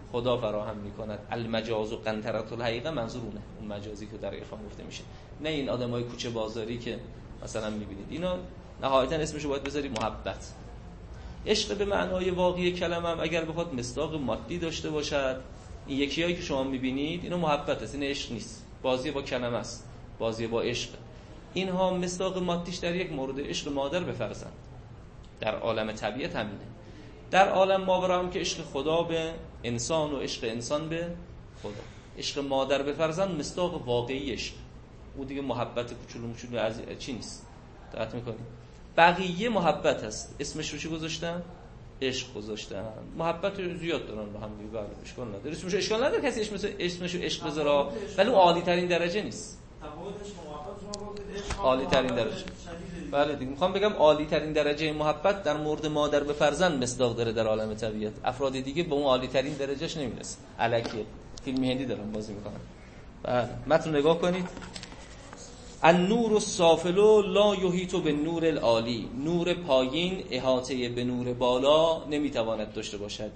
Speaker 1: خدا فراهم میکند. المجاز و قنطرة الحقیقه منظور اونه، اون مجازی که در عرفان گفته میشه، نه این آدمای کوچه بازاری که مثلا میبینید. اینا نهایتا اسمشو باید بذاری محبت. عشق به معنای واقعی کلمه هم اگر بخواد مصداق مادی داشته باشد، این یکیایی که شما میبینید اینا محبت است، این عشق نیست، بازی با کلمه است، بازی با عشق. اینها مصداق مادیش در یک مورد عشق مادر به فرزند، در عالم طبیعت همینه. در عالم ماورا هم که عشق خدا به انسان و عشق انسان به خدا، عشق مادر به فرزند مصداق واقعی عشق، او دیگه محبت کوچولو موچولو از چی نیست. دقت می‌کنید بقیه محبت هست، اسمش رو چی گذاشتن؟ عشق گذاشتن. محبت رو زیاد دارن با هم دیگه، بله اشکال نداره، اسمش اشکال نداره کسی اسمش اسمش رو عشق بذاره، ولی اون عالی ترین درجه نیست. عالی ترین درجه، بله دیگه میخوام بگم عالی ترین درجه محبت در مورد مادر به فرزند مصداق داره در عالم طبیعت. افراد دیگه به اون عالی ترین درجهش نمیرسه. الکی فیلم هندی دارن بازی میکنن. بله متن نگاه کنید. النور السافل لا یحیط بالنور العالی، نور پایین احاطه به نور بالا نمیتواند داشته باشد.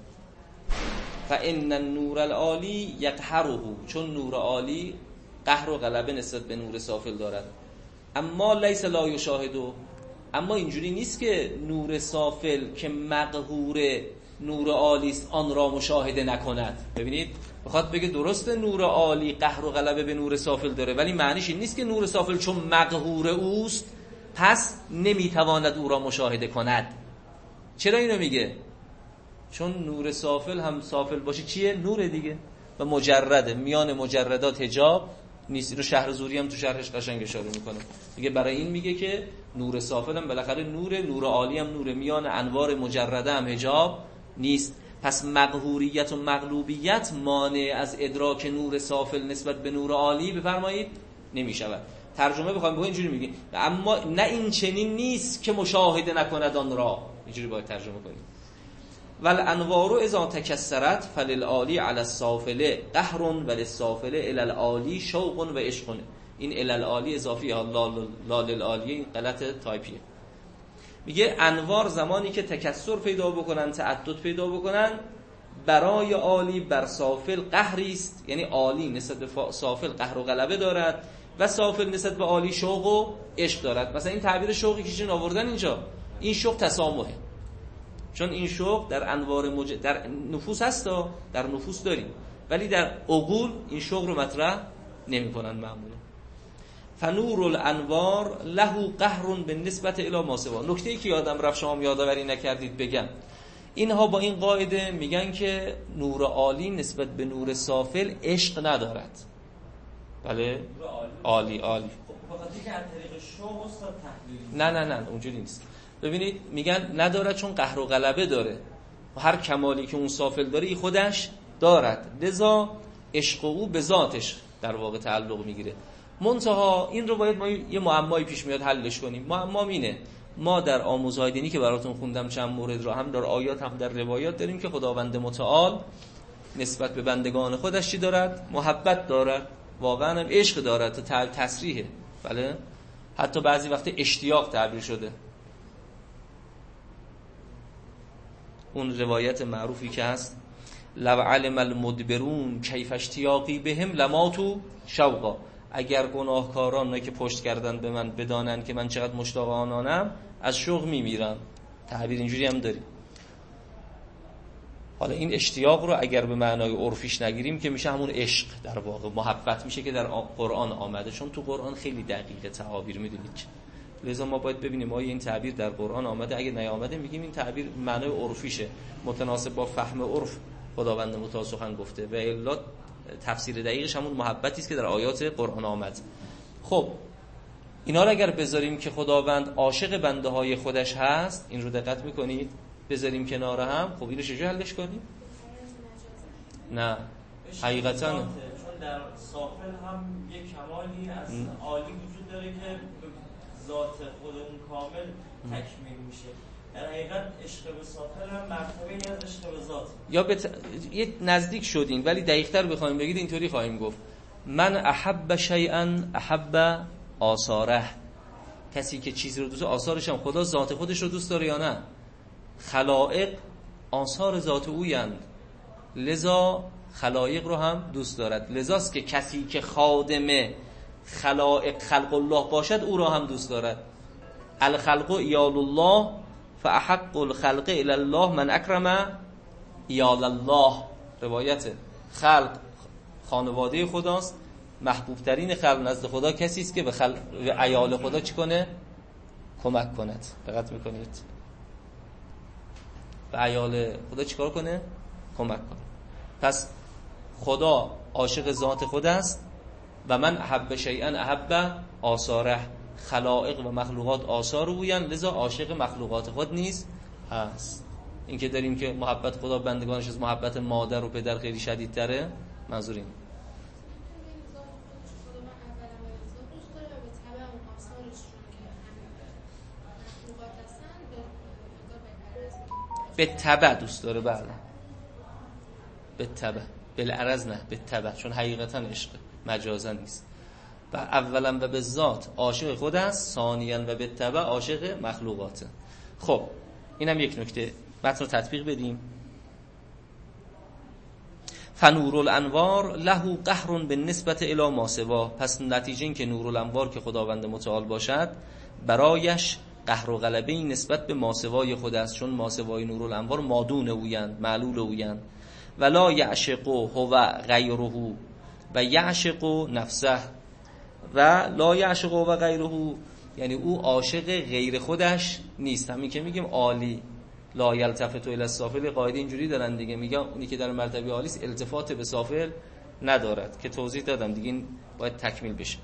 Speaker 1: فان النور العالی یقهره، چون نور عالی قهر و غلبه نسبت به نور سافل دارد. اما لیس لا یشاهده، اما اینجوری نیست که نور سافل که مقهور نور عالی است آن را مشاهده نکند. ببینید بخواد بگه درسته نور عالی قهر و غلبه به نور سافل داره، ولی معنیش این نیست که نور سافل چون مقهور اوست پس نمیتواند او را مشاهده کند. چرا اینو میگه؟ چون نور سافل هم سافل باشه چیه؟ نور دیگه و مجرده، میان مجردات حجاب نیست. رو شهر زوری هم تو شرحش قشنگ اشاره میکنه، میگه برای این میگه که نور سافل هم بالاخره نور، نور عالی هم نور، میان انوار مجرده هم حجاب نیست. پس مقهوریت و مغلوبیت مانع از ادراک نور سافل نسبت به نور عالی بفرمایید نمیشود. ترجمه بخوایم بگیم اینجوری میگه اما نه این چنین نیست که مشاهده نکند آن را، اینجوری باید ترجمه کنیم. والانوار اذا تکسرت فللعالی علی السافل قهر وللسافل الی العالی شوق و عشق. این الی العالی اضافیه، لا للعالی این غلط تایپیه. میگه انوار زمانی که تکسر پیدا بکنن، تعدد پیدا بکنن، برای عالی بر سافل قهری است، یعنی عالی نسبت به سافل قهر و غلبه دارد و سافل نسبت به عالی شوق و عشق دارد. مثلا این تعبیر شوقی که چون آوردن اینجا، این شوق تسامحه، چون این شوق در انوار مج... در نفوس هستا، در نفوس داریم، ولی در عقول این شوق رو مطرح نمی‌کنن معمولا. فنور الانوار له قهر بالنسبه الی ما سوا. نکته‌ای که یادم رفت شما یادآوری نکردید بگم، اینها با این قاعده میگن که نور عالی نسبت به نور سافل عشق ندارد. بله عالی عالی نه نه نه اونجوری نیست. ببینید میگن ندارد چون قهر و غلبه داره و هر کمالی که اون سافل داره ای خودش دارد، لذا عشق او به ذاتش در واقع تعلق میگیره. منتها این رو باید ما یه معمایی پیش میاد حلش کنیم. معما اینه، ما در آموزهای دینی که براتون خوندم چند مورد رو هم در آیات هم در روایات داریم که خداوند متعال نسبت به بندگان خودش چی دارد؟ محبت دارد، واقعا هم عشق دارد، تا تصریحه. بله حتی بعضی وقت اشتیاق تعبیر شده. اون روایت معروفی که هست لو علم المدبرون کیف اشتیاقی بهم لماتوا شوقا، اگر گناهکاران که پشت کردن به من بدانن که من چقدر مشتاق آنانم از شوق میمیرن. تعبیر اینجوری هم داریم. حالا این اشتیاق رو اگر به معنای عرفیش نگیریم که میشه همون عشق، در واقع محبت میشه که در قرآن آمده، چون تو قرآن خیلی دقیقه تعابیر میدونید، لذا ما باید ببینیم آیا این تعبیر در قرآن آمده، اگه نیامده میگیم این تعبیر معنای عرفیشه، متناسب با فهم عرف خداوند متعال سخن گفته و الا تفسیر دقیقش همون محبتی است که در آیات قرآن آمد. خب اینا رو اگر بذاریم که خداوند عاشق بنده های خودش هست، این رو دقت میکنید، بذاریم کنار هم، خب اینو چجوری حلش کنیم؟ نه حقیقتا
Speaker 2: چون در سافل هم یک کمالی از عالی وجود داره که ذات خود اون کامل تکمیل میشه. در حقیقت عشق به سافل هم مرتبه‌ای از عشق به ذات.
Speaker 1: یا بت... یه نزدیک شدین، ولی دقیق‌تر بخوایم بگید اینطوری خواهیم گفت من احب شیئا احب آثاره. کسی که چیزی رو دوست، آثارش هم خدا ذات خودش رو دوست داره یا نه؟ خلائق آثار ذات اویند. لذا خلایق رو هم دوست دارد. لذاست که کسی که خادم خلائق خلق الله باشد او را هم دوست دارد. الخلق ایال الله فاحق الخلق الی الله من اکرم ایال الله. روایت خلق خانواده خداست، محبوب ترین خلق نزد خدا کسی است که به خلق به عیال خدا چی کنه؟ کمک کند. دقت میکنید؟ به عیال خدا چیکار کنه؟ کمک کنه. پس خدا عاشق ذات خود است و من احب شیئا احب آثاره. خلائق و مخلوقات آثار اویند، لذا عاشق مخلوقات خود نیز هست. این که داریم که محبت خدا بندگانش از محبت مادر و پدر خیلی شدیدتره، منظور این. به تبع دوست داره. بله به تبع، بالعرض نه، به تبع، چون حقیقتا عشق مجازا نیست. و اولا و به ذات عاشق خود است، ثانیا و به تبع عاشق مخلوقاته. خب اینم یک نکته. متن رو تطبیق بدیم. فنور الانوار له قهر بالنسبه الی ما سوا. پس نتیجه این که نور الانوار که خداوند متعال باشد برایش قهر و غلبه این نسبت به ماسوای خود است، چون ماسوای نور الانوار مادون اویند، معلول اویند. ولا یعشق هو غیره و یعشق نفسه. و لا یعشق و غیره یعنی او عاشق غیر خودش نیست. همین که میگیم عالی لا یلتفت الی السافل، قاعده اینجوری دارن دیگه، میگن اونی که در مرتبه عالی است التفات به سافل ندارد، که توضیح دادم دیگه، این باید تکمیل بشه.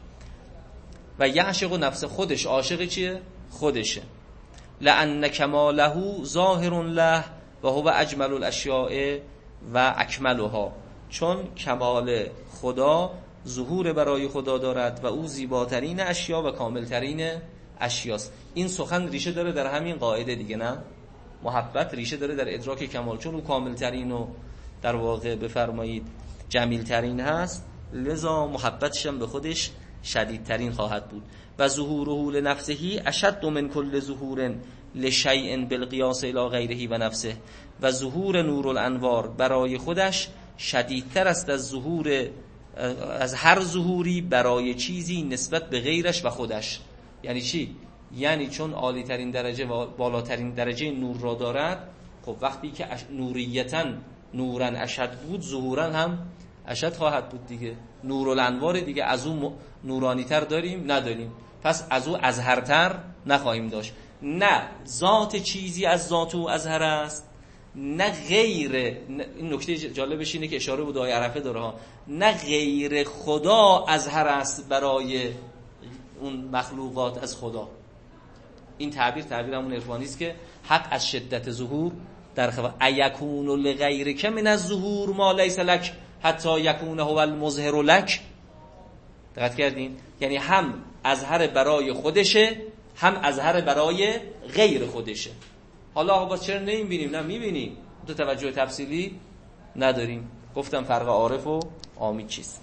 Speaker 1: و یعشق نفس، خودش عاشق چیه؟ خودشه. لأن کماله ظاهر له و هو اجمل الاشیاء و اکملها. چون کمال خدا ظهور برای خدا دارد و او زیباترین اشیا و کاملترین اشیاست. این سخن ریشه داره در همین قاعده دیگه، نه؟ محبت ریشه داره در ادراک کمال، چون او کاملترین و در واقع بفرمایید جمیلترین هست، لذا محبتش هم به خودش شدیدترین خواهد بود. و ظهوره لنفسه اشد من کل ظهور لشیء بالقیاس الی غیره و نفسه. و ظهور نور الانوار برای خودش شدیدتر است از ظهور از هر ظهوری برای چیزی نسبت به غیرش و خودش. یعنی چی؟ یعنی چون عالی ترین درجه و بالاترین درجه نور را دارد، خب وقتی که نوریتاً نورن اشد بود، ظهورا هم اشد خواهد بود دیگه. نور الانوار دیگه از اون نورانی تر داریم؟ نداریم. پس از او ازهرتر نخواهیم داشت. نه ذات چیزی از ذات او ازهر است، نه غیر. این نکته جالبش اینه که اشاره بود آیه عرفه داره ها، نه غیر خدا ازهر است برای اون مخلوقات از خدا. این تعبیر تعبیر همون عرفانی است که حق از شدت ظهور در خوا ایکون لغیرک من الظهور ما لیس لک حتی یکون هو المظهر لک. دقت کردین؟ یعنی هم ازهر برای خودشه، هم ازهر برای غیر خودشه. حالا آقا چرا نمیبینیم؟ نه میبینیم، تو توجه تفصیلی نداریم. گفتم فرق عارف و عامی چیست.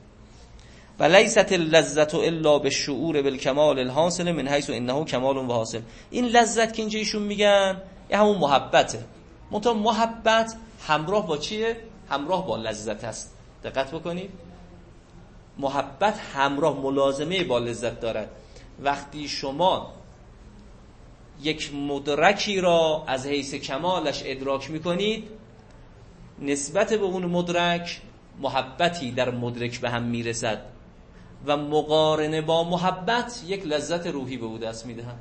Speaker 1: و لیست اللذت الا بالشعور بالکمال الحاصل من حیث انه کمال و حاصل. این لذت که اینجا ایشون میگن یه همون محبته، منتها محبت همراه با چیه؟ همراه با لذت است. دقت بکنید، محبت همراه ملازمه با لذت دارد. وقتی شما یک مدرکی را از حیث کمالش ادراک میکنید، نسبت به اون مدرک محبتی در مدرک به هم میرسد و مقارنه با محبت یک لذت روحی به او دست میدهد.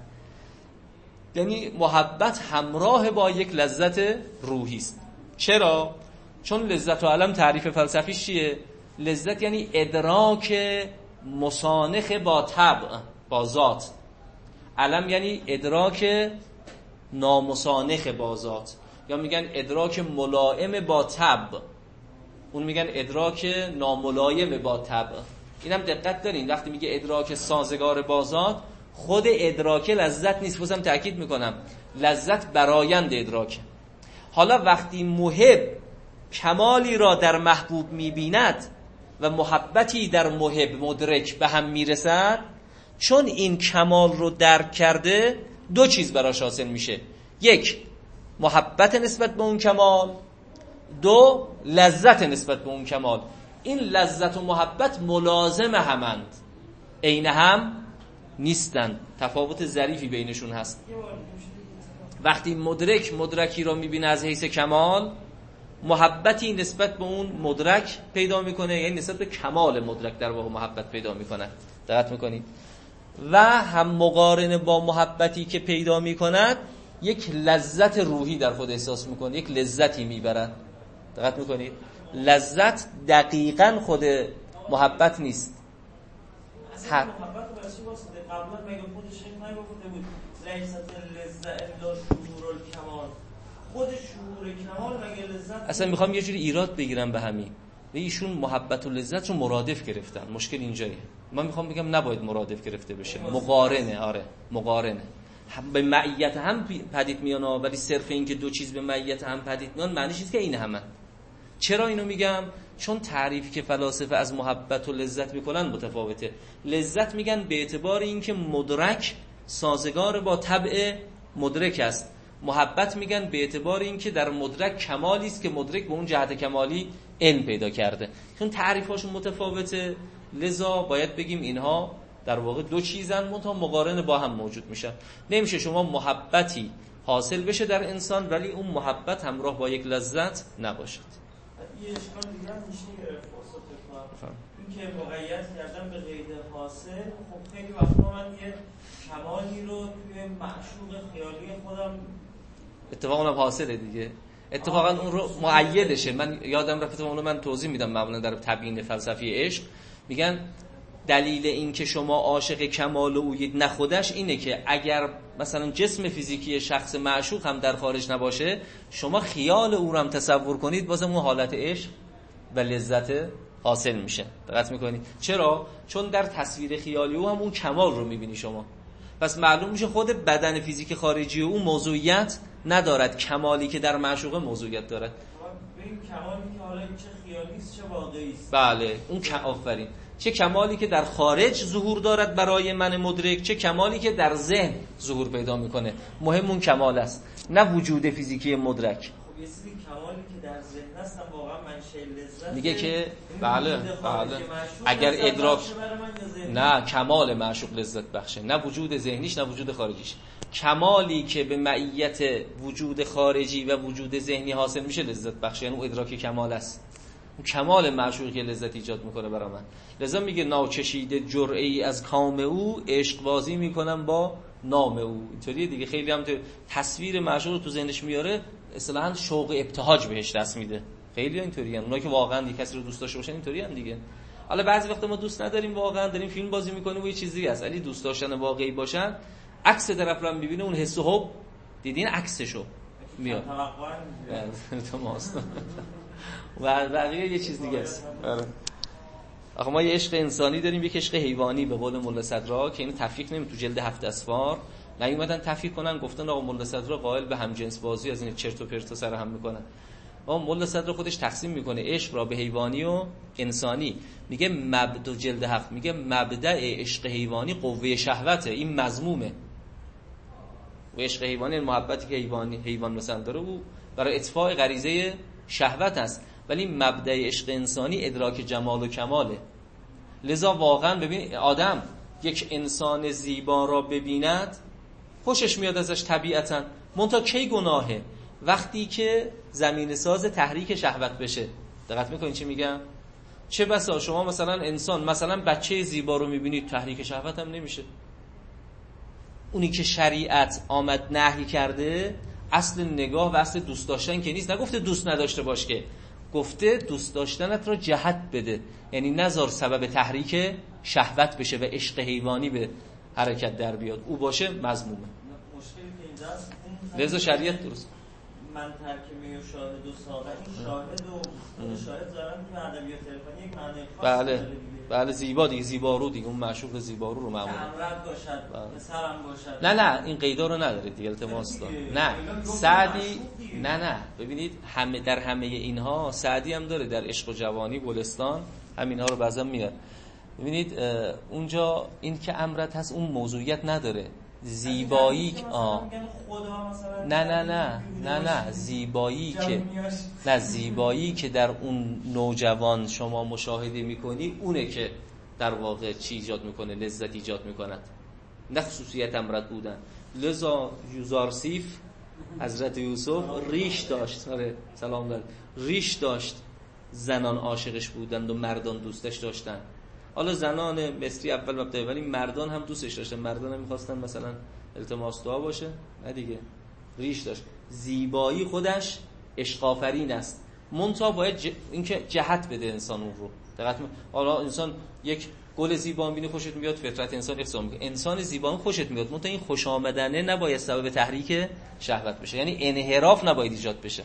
Speaker 1: یعنی محبت همراه با یک لذت روحی است. چرا؟ چون لذت و علم تعریف فلسفیش چیه؟ لذت یعنی ادراک مسانخ با طبع، با ذات. علم یعنی ادراک نامسانخ با ذات، یا میگن ادراک ملائم با طبع، اون میگن ادراک ناملایم با طبع. اینم دقت دارین وقتی میگه ادراک سازگار با ذات، خود ادراک لذت نیست. بازم تاکید میکنم لذت برایند ادراک. حالا وقتی محب کمالی را در محبوب میبیند و محبتی در محب مدرک به هم میرسد، چون این کمال رو درک کرده دو چیز براش حاصل میشه. یک، محبت نسبت به اون کمال، دو لذت نسبت به اون کمال. این لذت و محبت ملازم همند، عین هم نیستن، تفاوت ظریفی بینشون هست. وقتی مدرک مدرکی رو میبینه از حیث کمال، محبتی نسبت به اون مدرک پیدا میکنه، یعنی نسبت به کمال مدرک در واقع محبت پیدا میکنه. دقت میکنید؟ و هم مقارنه با محبتی که پیدا میکند یک لذت روحی در خود احساس میکنه، یک لذتی میبرد. دقت میکنید؟ لذت دقیقاً خود محبت نیست.
Speaker 2: اصلا محبت رو برسی واسطه قبلا مگه خودش این نگفته بود لیست لذت الا شعور الکمال؟ خود شعور کمال مگه لذت؟
Speaker 1: اصلا میخوام یه جوری ایراد بگیرم به همین، و ایشون محبت و لذت رو مرادف گرفتن. مشکل اینجایه. من میخوام بگم نباید مرادف گرفته بشه، مقارنه. آره مقارنه، به معیت هم پدید میان، ولی صرف این که دو چیز به معیت هم پدید میان معنیش نیست که این همه. چرا اینو میگم؟ چون تعریفی که فلاسفه از محبت و لذت میکنن متفاوته. لذت میگن به اعتبار اینکه مدرک سازگار با طبع مدرک است. محبت میگن به اعتبار اینکه در مدرک کمالی است که مدرک به اون جهت کمالی علم پیدا کرده. چون تعریفاشون متفاوته، لذا باید بگیم اینها در واقع دو چیزن منتها مقارن با هم موجود میشن. نمیشه شما محبتی حاصل بشه در انسان ولی اون محبت همراه با یک لذت نباشد.
Speaker 2: یه اشکال دیگه هم میشه گرفت واسه این که مقید کردن به قید حاصل. خب خیلی وقتا من یه کمالی رو توی معشوق خیالی خودم
Speaker 1: اتفاقا هم حاصله دیگه، اتفاقا اون رو معیدشه. من یادم رفت اون رو من توضیح میدم معمولا در تبیین فلسفی عشق. میگن دلیل این که شما عاشق کمال اوید نه خودش اینه که اگر مثلا جسم فیزیکی شخص معشوق هم در خارج نباشه، شما خیال او رو هم تصور کنید، بازم اون حالت عشق و لذت حاصل میشه. دقت میکنید؟ چرا؟ چون در تصویر خیالی او هم اون کمال رو میبینی شما. پس معلوم میشه خود بدن فیزیک خارجی او موضوعیت ندارد، کمالی که در معشوقه موضوعیت دارد.
Speaker 2: ببین کمالی که حالا چه خیالی است چه واقعی است.
Speaker 1: بله اون که آفرین، چه کمالی که در خارج ظهور دارد برای من مدرک، چه کمالی که در ذهن ظهور پیدا میکنه. مهم اون کمال است، نه وجود فیزیکی مدرک.
Speaker 2: خب یه سری کمالی که در ذهن هستن واقعا منشأ لذت
Speaker 1: میگه که بله بله اگر ادراک نه کمال معشوق لذت بخشه، نه وجود ذهنیش نه وجود خارجیش. کمالی که به معیت وجود خارجی و وجود ذهنی حاصل میشه لذت بخشه، یعنی اون ادراک کمال است. اون کمال معشوقی که لذت ایجاد میکنه برای من. لذا میگه ناچشیده جرعه‌ای از کام او، عشق بازی میکنم با نام او. اینطوریه دیگه. خیلی هم تصویر معشوق رو تو ذهنش میاره، اصطلاحاً شوق ابتهاج بهش دست میده. خیلی اینطوریه. اونایی که واقعا دیگه کسی رو دوست داشته باشن اینطوریه هم دیگه. حالا بعضی وقتا ما دوست نداریم، واقعا داریم فیلم بازی میکنیم و یه چیزی هست، ولی دوست داشتن واقعی باشن، عکس طرف رو میبینه اون حس و حب دیدین عکسشو میاد. تو ماست. و بقیه یه چیز دیگه است. آخه ما یه عشق انسانی داریم، یک عشق حیوانی به قول ملا صدرا که اینو تفریق نمی تو جلد هفت اسفار نیومدن تفریق کنن، گفتن آقا ملا صدرا قائل به همجنس بازی از این چرت و پرت سر هم میکنن. اما ملا صدرا خودش تقسیم میکنه عشق را به حیوانی و انسانی. میگه مبدا جلد هفت میگه مبدأ عشق حیوانی قوه شهوته، این مذمومه. و عشق حیوانی محبتی که حیوانی حیوان مثلا داره او برای اطفاء غریزه شهوت است، ولی مبدأ عشق انسانی ادراک جمال و کماله. لذا واقعا ببین آدم یک انسان زیبا را ببیند خوشش میاد ازش طبیعتا، منتها کی گناهه؟ وقتی که زمینه ساز تحریک شهوت بشه. دقت میکنین چی میگم؟ چه بسا شما مثلا انسان مثلا بچه زیبا رو میبینید تحریک شهوت هم نمیشه. اونی که شریعت آمد نهی کرده اصل نگاه و اصل دوست داشتن که نیست. نگفته دوست نداشته باش، که گفته دوست داشتنت رو جهت بده، یعنی نذار سبب تحریک شهوت بشه و عشق حیوانی به حرکت در بیاد، او باشه مذمومه.
Speaker 2: مشکلی که اینجا است
Speaker 1: لذا شریعت درست
Speaker 2: من ترکمی و شاهد و ساقه، این شاهد و شاهد دارن که ادبیات عرفانی یک معنی خاصی
Speaker 1: بله
Speaker 2: داره.
Speaker 1: بله زیبا دیگه، زیبارو دیگه، اون معشوق زیبارو رو معمولا
Speaker 2: امرد باشد پسرم باشد.
Speaker 1: نه نه این قیدا رو نداره دیگه، التماس دار. نه سعدی نه نه ببینید همه در همه اینها سعدی هم داره، در عشق و جوانی گلستان همینها رو بعضا میاد. ببینید اونجا این که امرد هست اون موضوعیت نداره، زیبایی آه نه نه نه نه نه زیبایی که نه زیبایی که در اون نوجوان شما مشاهده میکنی اونه که در واقع چی ایجاد میکنه، لذت ایجاد میکند، نه خصوصیت امرد بودن. لذا یوزارسیف حضرت یوسف ریش داشت، آره سلام دارد، ریش داشت، زنان عاشقش بودند و مردان دوستش داشتن. حالا زنان مصری اول مبدأ، ولی مردان هم دوستش داشتن، مردان هم میخواستن مثلا التماس دعا باشه، نه دیگه ریش داشت. زیبایی خودش عشق آفرین است، منتها باید ج... اینکه جهت بده انسان اون رو. دقت م... حالا انسان یک گل زیبا می‌بینه خوشت میاد، فطرت انسان احسان میکنه، انسان زیبا خوشت میاد، منتها این خوش آمدنه نباید سبب تحریک شهوت بشه، یعنی انحراف نباید ایجاد بشه.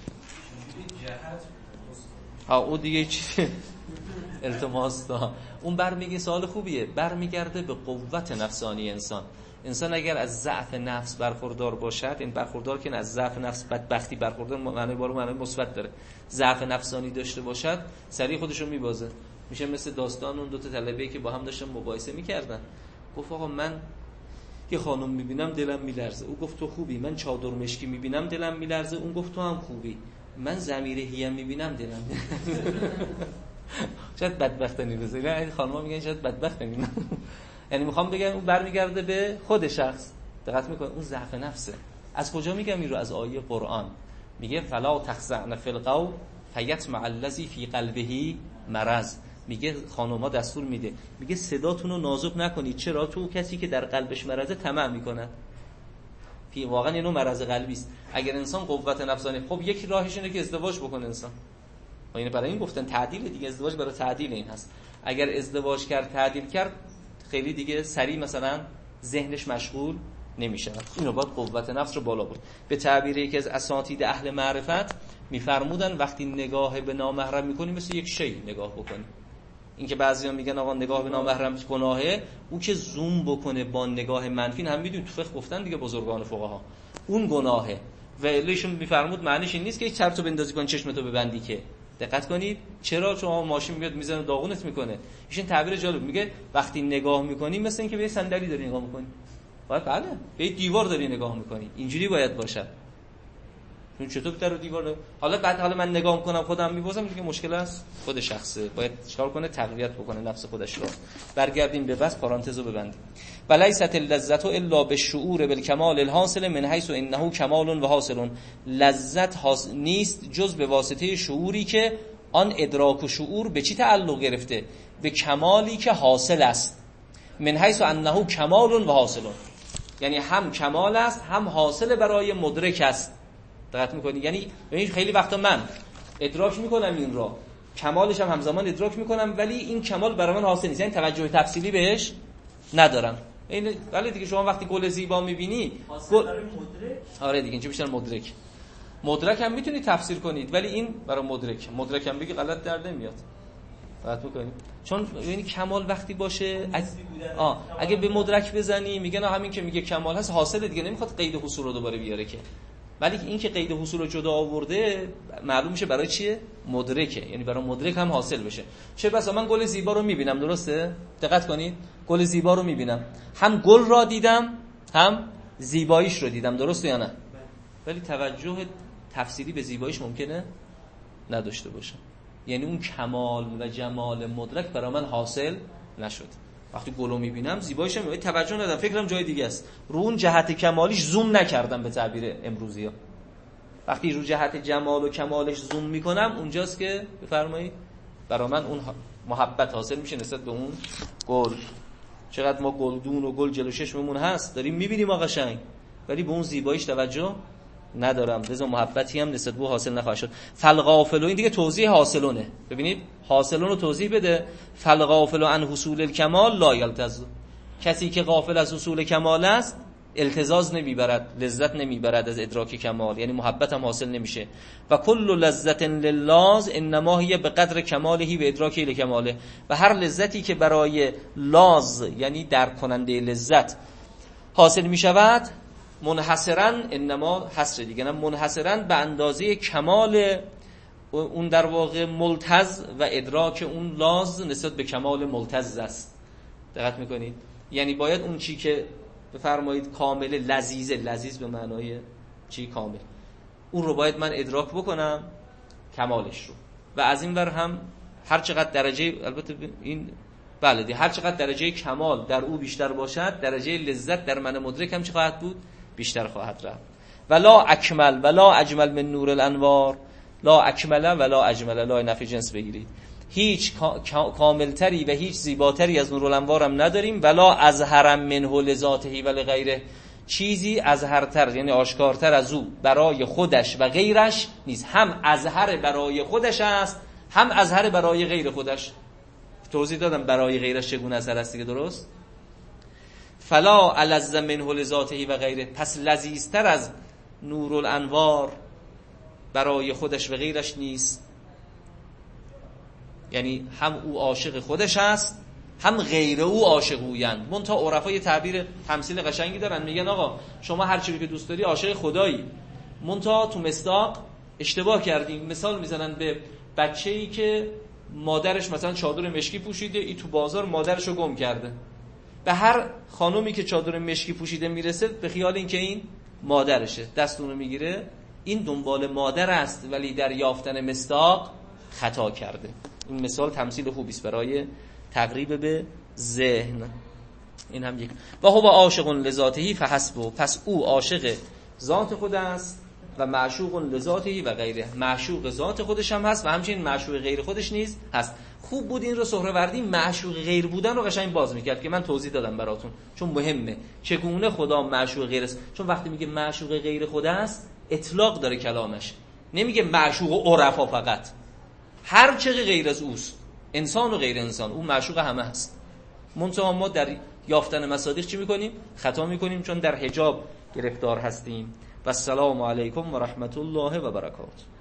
Speaker 1: ها اون دیگه چیه التماس دا اون برمیگه سوال خوبیه، برمیگرده به قوت نفسانی انسان. انسان اگر از ضعف نفس برخوردار باشد، این برخوردار که از ضعف نفس بدبختی برخوردار معنی بارو معنی مثبت داره، ضعف نفسانی داشته باشد سریع خودش رو میبازه. میشه مثل داستان اون دو تا طلبه‌ای که با هم داشتن مباحثه میکردن. گفت آقا من یه خانم میبینم دلم میلرزه، او گفت تو خوبی. من چادر مشکی میبینم دلم میلرزه، اون گفت تو هم خوبی. من ضمیر هیم میبینم دلم شاید بدبخت نیست، یعنی خانم‌ها میگن شاید بدبخت نیست. یعنی میخوام بگم اون برمیگرده به خود شخص. دقت میکنه اون ضعف نفسه. از کجا میگم این رو؟ از آیه قرآن میگه فلا تخضعن فی القول فیطمع الذی فی قلبه مرض. میگه خانوما دستور میده، میگه صداتون رو نازک نکنید. چرا؟ تو کسی که در قلبش مرضه طمع میکنه. فی واقعا اینو مرض قلبی است. اگر انسان قوت نفسانی، خب یک راهش اینه که ازدواج بکنه انسان. و اینه برای این گفتن تعدیل دیگه، ازدواج برای تعدیل این هست. اگر ازدواج کرد تعدیل کرد خیلی دیگه سریع مثلا ذهنش مشغول نمیشه. اینو باید قوت نفس رو بالا برد. به تعبیر یکی از اساتید اهل معرفت میفرمودن وقتی نگاه به نامحرم میکنی مثل یک شی نگاه بکنی. این که بعضیا میگن آقا نگاه به نامحرم گناهه، اون که زوم بکنه با نگاه منفی، هم میدونید تو فقه گفتن دیگه بزرگان فقها اون گناهه. و ایشون میفرمود معنیش این نیست که یک چرتو بندازی کن چشمتو ببندی. که دقت کنید چرا شما ماشین میاد میزنه داغونت میکنه. ایشون تعبیر جالب میگه وقتی نگاه میکنی مثل اینکه به یه صندلی داری نگاه میکنی. باید بله به یه دیوار داری نگاه میکنی. اینجوری باید باشه. چون چطور در رو دیوار داره؟ حالا بعد حالا من نگاه میکنم خودم میبازم دیگه مشکل است خود شخصه، باید چیکار کنه؟ تقویت بکنه نفس خودش رو. برگردیم به بس پارانتزو ببندیم. ولیست اللذت الا بالشعور بالکمال الحاصل من حیث انه کمال و حاصل. لذت حاصل نیست جز به واسطه شعوری که آن ادراک و شعور به چی تعلق گرفته؟ به کمالی که حاصل است. من حیث انه کمال و حاصل، یعنی هم کمال است هم حاصل برای مدرک است. دقت میکنی؟ یعنی ببین خیلی وقتا من ادراک میکنم این را، کمالش هم همزمان ادراک میکنم، ولی این کمال برای من حاصل نیست، یعنی توجه تفصیلی بهش ندارم. این ولی دیگه شما وقتی گل زیبا میبینی گل... مدرک آره دیگه اینجا بیشتر مدرک مدرک هم میتونی تفسیر کنید، ولی این برای مدرک مدرک هم بگی غلط در نمیاد. دقت میکنی؟ چون یعنی کمال وقتی باشه اگه, آه. اگه به مدرک بزنی میگن همین که میگه کمال هست حاصل دیگه، نمیخواد قید حصول رو دوباره بیاره که. ولی این که قید حصول رو جدا آورده معلوم میشه برای چیه؟ مدرکه، یعنی برای مدرک هم حاصل بشه. چه بسا من گل زیبا رو میبینم، درسته؟ دقت کنید گل زیبا رو میبینم، هم گل را دیدم هم زیباییش رو دیدم، درسته یا نه؟ ولی توجه تفسیری به زیباییش ممکنه نداشته باشه، یعنی اون کمال و جمال مدرک برای من حاصل نشد. وقتی گلو میبینم زیباییش هم توجه ندارم، فکرم جای دیگه است، رو اون جهت کمالیش زوم نکردم به تعبیر امروزی ها. وقتی رو جهت جمال و کمالش زوم میکنم اونجاست که بفرمایید برای من اون محبت حاصل میشه نسبت به اون گل. چقدر ما گلدون و گل جلو چشممون هست داریم میبینیم آقا قشنگ، ولی به اون زیباییش توجه ندارم، لذا محبتی هم نسبت به حاصل نخواهد شد. فالغافل، این دیگه توضیح حاصلونه. ببینید حاصلون رو توضیح بده. فالغافل عن حصول الکمال لا یلتز، کسی که غافل از حصول کمال است التزاز نمیبرد، لذت نمیبرد از ادراک کمال، یعنی محبت هم حاصل نمیشه. و کل لذت للاز انما هی به قدر کمالهی و ادراکی لکماله، و هر لذتی که برای لاز یعنی درک کننده لذت حاصل میشود منحصرا، انما حصر دیگه نه، منحصرا به اندازه کمال اون در واقع ملتز و ادراک اون لاز نسبت به کمال ملتز است. دقت میکنید؟ یعنی باید اون چی که بفرمایید کامل لذیذه، لذیذ به معنای چی؟ کامل. اون رو باید من ادراک بکنم کمالش رو. و از این ور هم هر چقدر درجه، البته این بله دی، هر چقدر درجه کمال در او بیشتر باشد، درجه لذت در من مدرک هم چه خواهد بود؟ بیشتر خواهد رفت. ولا اکمل ولا اجمل من نور الانوار، لا اکمل ولا اجمل، لا نفی جنس بگیرید، هیچ کاملتری و هیچ زیباتری از نور الانوار هم نداریم. ولا ازهر منه لذاته و لغیره، چیزی ازهرتر یعنی آشکارتر از او برای خودش و غیرش نیست. هم ازهر برای خودش است، هم ازهر برای غیر خودش. توضیح دادم برای غیرش چگونه اثر است دیگه، درست؟ فلا الذ منه لذاته و غیره، پس لذیذتر از نور الانوار برای خودش و غیرش نیست. یعنی هم او عاشق خودش است، هم غیر او عاشق اویند. منتها عرفا یه تعبیر تمثیل قشنگی دارن، میگن آقا شما هر چیزی که دوست داری عاشق خدایی، منتها تو مصداق اشتباه کردیم. مثال میزنن به بچه‌ای که مادرش مثلا چادر مشکی پوشیده، ای تو بازار مادرشو گم کرده. به هر خانومی که چادر مشکی پوشیده میرسه به خیال این که این مادرشه، دست اونو میگیره، این دنبال مادر است ولی در یافتن مصداق خطا کرده. این مثال تمثیل خوبی است برای تقریب به ذهن. این هم یک. و هو عاشق لذاته فحسبه، پس او عاشق ذات خود است و معشوق لذاته و غیره، معشوق ذات خودش هم هست و همچنین معشوق غیر خودش نیز هست. خوب بود این رو سهروردی معشوق غیر بودن رو قشنگ باز میکرد که من توضیح دادم براتون، چون مهمه چگونه خدا معشوق غیر است. چون وقتی میگه معشوق غیر خود است اطلاق داره کلامش، نمیگه معشوق عرفا فقط، هر چه غیر از اوست، انسان و غیر انسان، اون معشوق همه هست. منتها ما در یافتن مصادیق چی میکنیم؟ خطا میکنیم، چون در حجاب گرفتار هستیم. و السلام علیکم و رحمت الله و برکاته.